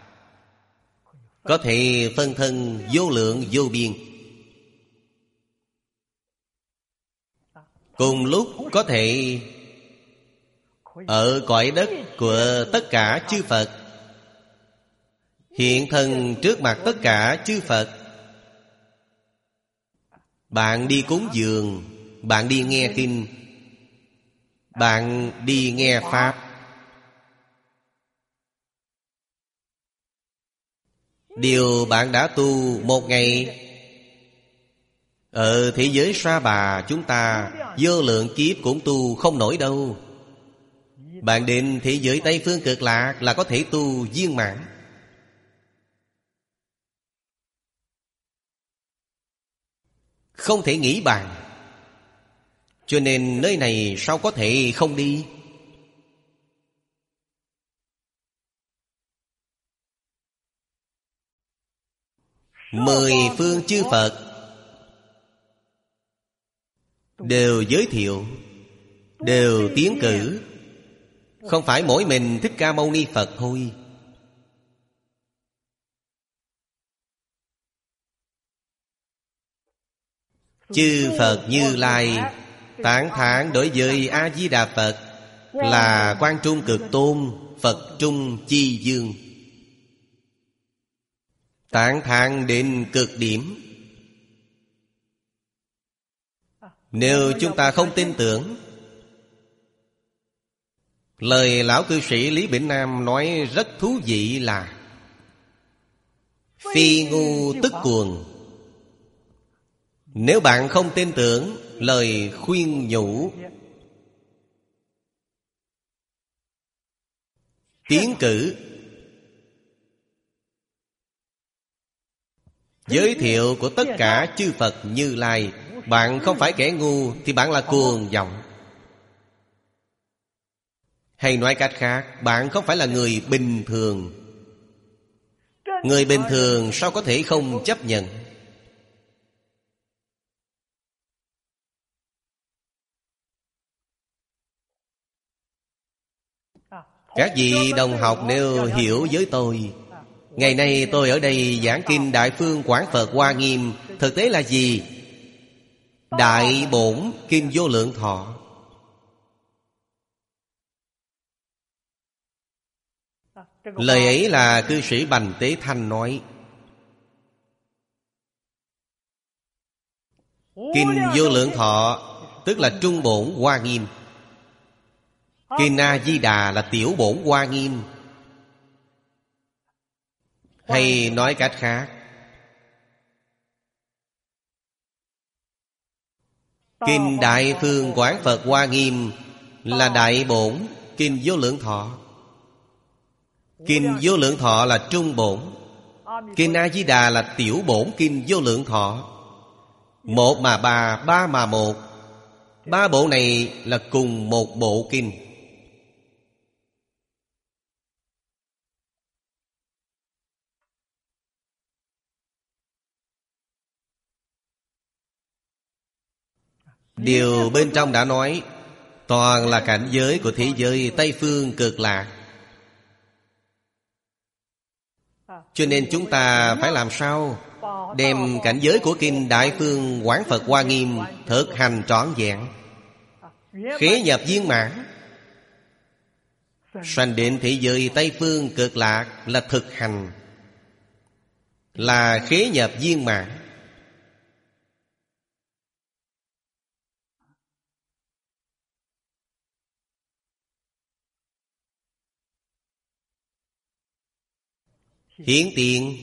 có thể phân thân vô lượng vô biên. Cùng lúc có thể ở cõi đất của tất cả chư Phật, hiện thân trước mặt tất cả chư Phật. Bạn đi cúng dường, Bạn đi nghe kinh, bạn đi nghe pháp. Điều bạn đã tu một ngày ở thế giới Sa Bà chúng ta vô lượng kiếp cũng tu không nổi đâu. Bạn đến thế giới Tây Phương Cực Lạc là có thể tu viên mãn. Không thể nghĩ bàn. Cho nên nơi này sao có thể không đi. Mười phương chư Phật đều giới thiệu, đều tiến cử. Không phải mỗi mình Thích Ca Mâu Ni Phật thôi. Chư Phật Như Lai tán thán đối với A Di Đà Phật là Quan Trung Cực Tôn, Phật Trung Chi Dương. Tán thán đến cực điểm. Nếu chúng ta không tin tưởng, lời lão cư sĩ Lý Bỉnh Nam nói rất thú vị là phi ngu tức cuồng. Nếu bạn không tin tưởng lời khuyên nhủ, tiến cử, giới thiệu của tất cả chư Phật Như Lai, bạn không phải kẻ ngu thì bạn là cuồng vọng. Hay nói cách khác, bạn không phải là người bình thường. Người bình thường sao có thể không chấp nhận? Các vị đồng học nếu hiểu với tôi, ngày nay tôi ở đây giảng kinh Đại Phương Quảng Phật Hoa Nghiêm, thực tế là gì? Đại Bổn Kinh Vô Lượng Thọ. Lời ấy là cư sĩ Bành Tế Thanh nói. Kinh Vô Lượng Thọ tức là Trung Bổn Hoa Nghiêm. Kinh A Di Đà là Tiểu Bổn Hoa Nghiêm. Hay nói cách khác, Kinh Đại Phương Quảng Phật Hoa Nghiêm là Đại Bổn Kinh Vô Lượng Thọ. Kinh Vô Lượng Thọ là Trung Bổn. Kinh A Di Đà là Tiểu Bổn Kinh Vô Lượng Thọ. Một mà ba, ba mà một. Ba bộ này là cùng một bộ kinh. Điều bên trong đã nói toàn là cảnh giới của thế giới Tây Phương Cực Lạc. Cho nên chúng ta phải làm sao đem cảnh giới của kinh Đại Phương Quảng Phật Hoa Nghiêm thực hành trọn vẹn, khế nhập viên mãn. Sanh đến thế giới Tây Phương Cực Lạc là thực hành, là khế nhập viên mãn. Hiển tiện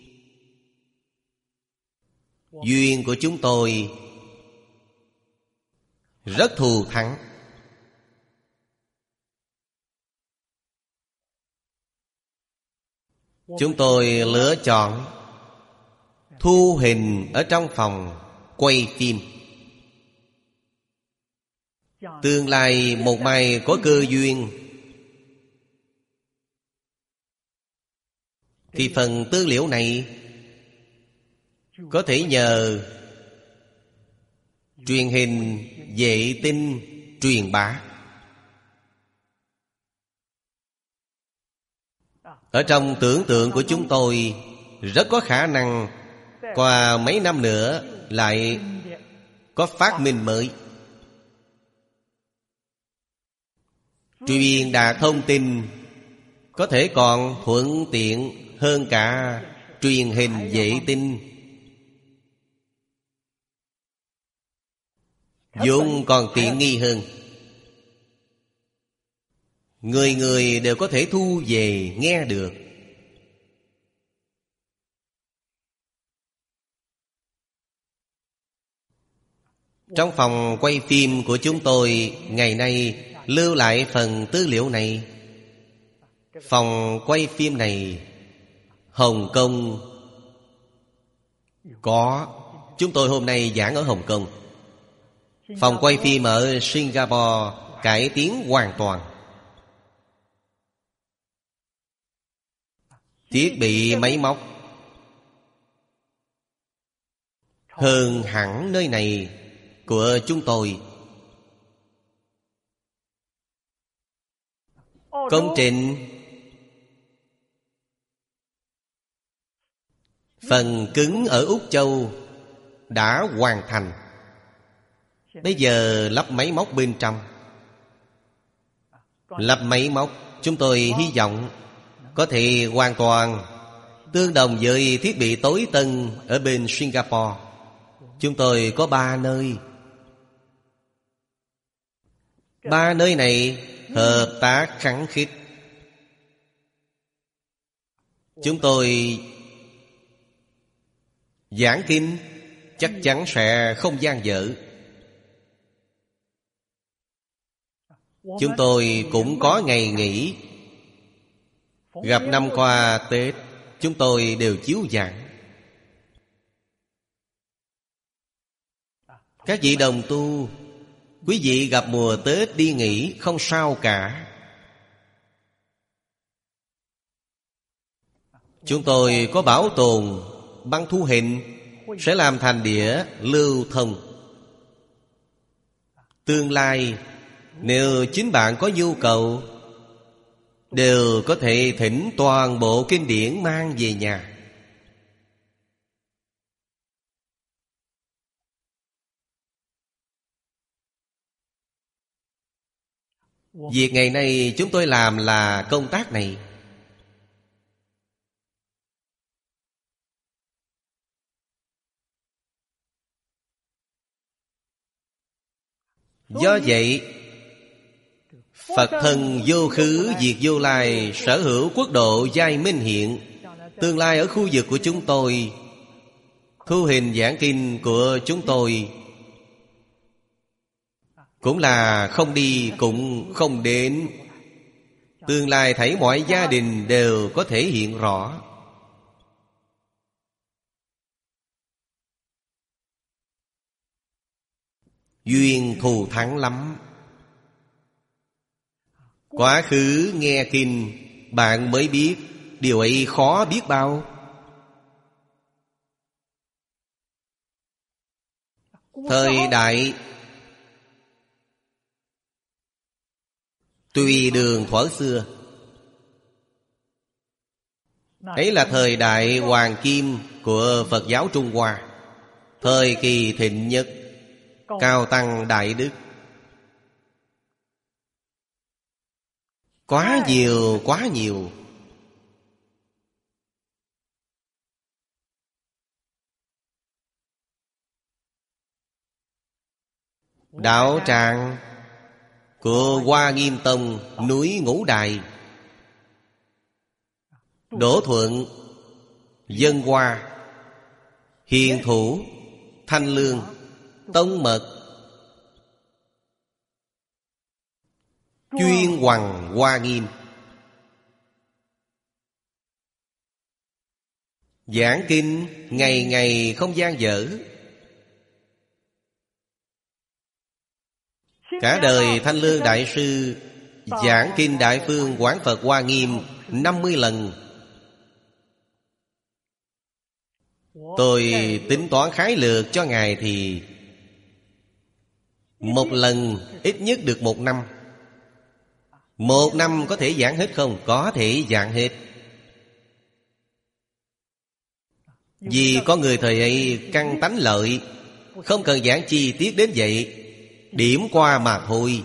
duyên của chúng tôi rất thù thắng. Chúng tôi lựa chọn thu hình ở trong phòng quay phim. Tương lai một mai có cơ duyên thì phần tư liệu này có thể nhờ truyền hình vệ tinh truyền bá. Ở trong tưởng tượng của chúng tôi, rất có khả năng qua mấy năm nữa lại có phát minh mới, truyền đạt thông tin có thể còn thuận tiện hơn cả truyền hình vệ tinh. Dùng còn tiện nghi hơn. Người người đều có thể thu về nghe được. Trong phòng quay phim của chúng tôi ngày nay lưu lại phần tư liệu này. Phòng quay phim này Hồng Kông có. Chúng tôi hôm nay giảng ở Hồng Kông. Phòng quay phim ở Singapore cải tiến hoàn toàn. Thiết bị máy móc hơn hẳn nơi này của chúng tôi. Công trình phần cứng ở Úc Châu đã hoàn thành. Bây giờ lắp máy móc bên trong. Lắp máy móc chúng tôi hy vọng có thể hoàn toàn tương đồng với thiết bị tối tân ở bên Singapore. Chúng tôi có ba nơi. Ba nơi này hợp tác khăng khít. Chúng tôi giảng kinh chắc chắn sẽ không dang dở. Chúng tôi cũng có ngày nghỉ. Gặp năm qua Tết chúng tôi đều chiếu giảng. Các vị đồng tu, quý vị gặp mùa Tết đi nghỉ không sao cả. Chúng tôi có bảo tồn băng thu hình, sẽ làm thành đĩa lưu thông. Tương lai nếu chính bạn có nhu cầu, đều có thể thỉnh toàn bộ kinh điển mang về nhà. Việc ngày nay chúng tôi làm là công tác này. Do vậy Phật thân vô khứ diệt vô lai, sở hữu quốc độ giai minh hiện. Tương lai ở khu vực của chúng tôi, thu hình giảng kinh của chúng tôi cũng là không đi cũng không đến. Tương lai thảy mọi gia đình đều có thể hiện rõ. Duyên thù thắng lắm. Quá khứ nghe kinh bạn mới biết, điều ấy khó biết bao. Thời đại Tùy Đường thuở xưa, ấy là thời đại hoàng kim của Phật giáo Trung Hoa. Thời kỳ thịnh nhất, cao tăng đại đức. Quá nhiều, quá nhiều. Đạo tràng của Hoa Nghiêm Tông, núi Ngũ Đài, Đỗ Thuận, Dân Hoa, Hiền Thủ, Thanh Lương, Tông Mật, Chuyên Hoằng Hoa Nghiêm. Giảng kinh ngày ngày không gian dở. Cả đời Thanh Lương Đại Sư giảng kinh Đại Phương Quán Phật Hoa Nghiêm năm mươi lần. Tôi tính toán khái lược cho Ngài thì một lần ít nhất được một năm. Một năm có thể giảng hết không? Có thể giảng hết. Vì có người thời ấy căn tánh lợi, không cần giảng chi tiết đến vậy, điểm qua mà thôi.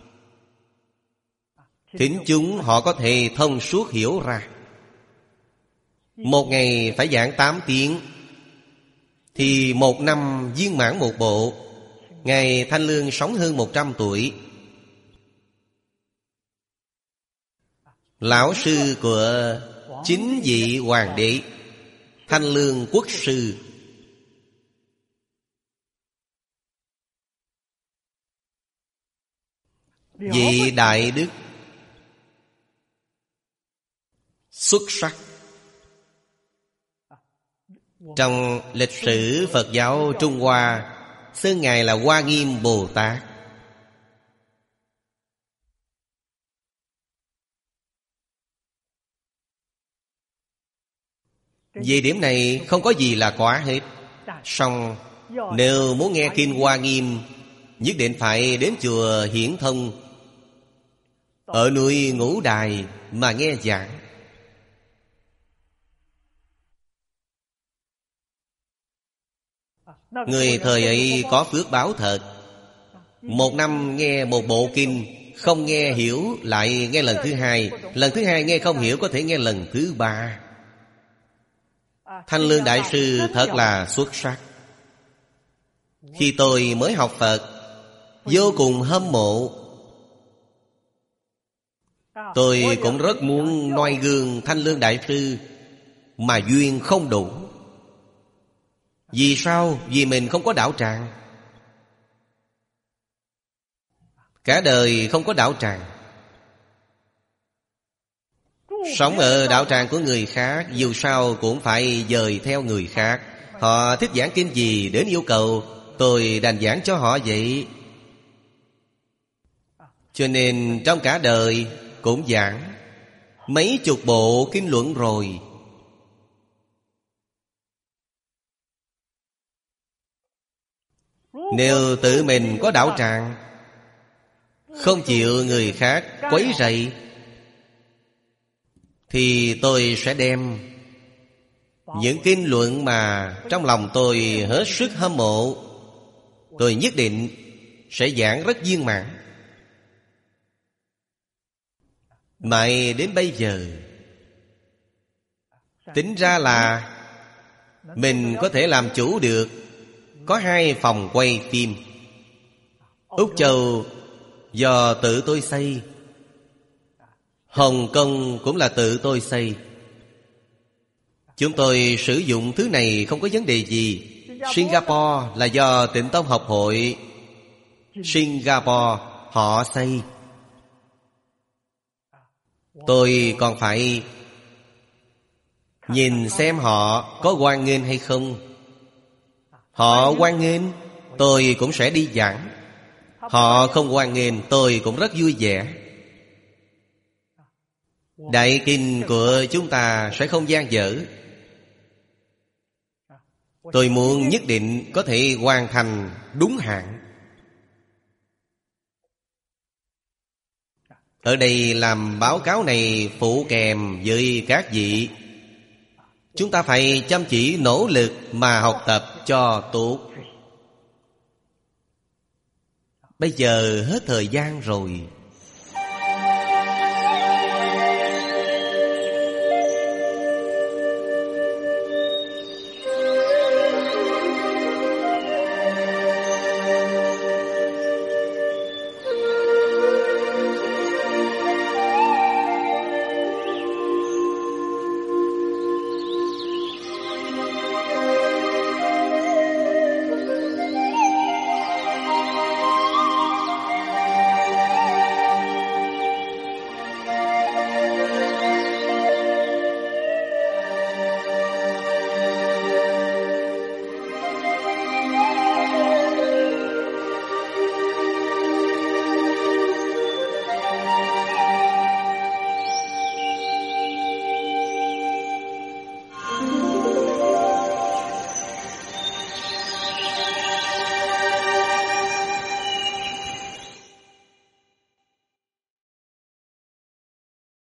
Thính chúng họ có thể thông suốt hiểu ra. Một ngày phải giảng tám tiếng, thì một năm viên mãn một bộ. Ngài Thanh Lương sống hơn một trăm tuổi. Lão sư của chính vị hoàng đế Thanh Lương quốc sư. Vị đại đức xuất sắc. Trong lịch sử Phật giáo Trung Hoa, xưng Ngài là Hoa Nghiêm Bồ Tát. Về điểm này không có gì là quá hết. Song nếu muốn nghe Kinh Hoa Nghiêm, nhất định phải đến chùa Hiển Thông ở núi Ngũ Đài mà nghe giảng. Người thời ấy có phước báo thật. Một năm nghe một bộ kinh, không nghe hiểu lại nghe lần thứ hai, lần thứ hai nghe không hiểu có thể nghe lần thứ ba. Thanh Lương Đại Sư thật là xuất sắc. Khi tôi mới học Phật, vô cùng hâm mộ. Tôi cũng rất muốn noi gương Thanh Lương Đại Sư, mà duyên không đủ. Vì sao? Vì mình không có đạo tràng. Cả đời không có đạo tràng. Sống ở đạo tràng của người khác, dù sao cũng phải dời theo người khác. Họ thích giảng kinh gì đến yêu cầu, tôi đành giảng cho họ vậy. Cho nên trong cả đời cũng giảng mấy chục bộ kinh luận rồi. Nếu tự mình có đạo tràng, không chịu người khác quấy rầy, thì tôi sẽ đem những kinh luận mà trong lòng tôi hết sức hâm mộ, tôi nhất định sẽ giảng rất viên mãn. Mãi đến bây giờ, tính ra là mình có thể làm chủ được. Có hai phòng quay phim. Úc Châu do tự tôi xây, Hồng Kông cũng là tự tôi xây. Chúng tôi sử dụng thứ này không có vấn đề gì. Singapore là do Tịnh Tông Học hội Singapore họ xây. Tôi còn phải nhìn xem họ có hoan nghênh hay không. Họ hoan nghênh, tôi cũng sẽ đi giảng. Họ không hoan nghênh, tôi cũng rất vui vẻ. Đại kinh của chúng ta sẽ không gian dở. Tôi muốn nhất định có thể hoàn thành đúng hạn. Ở đây làm báo cáo này phụ kèm với các vị. Chúng ta phải chăm chỉ nỗ lực mà học tập cho tốt. Bây giờ hết thời gian rồi.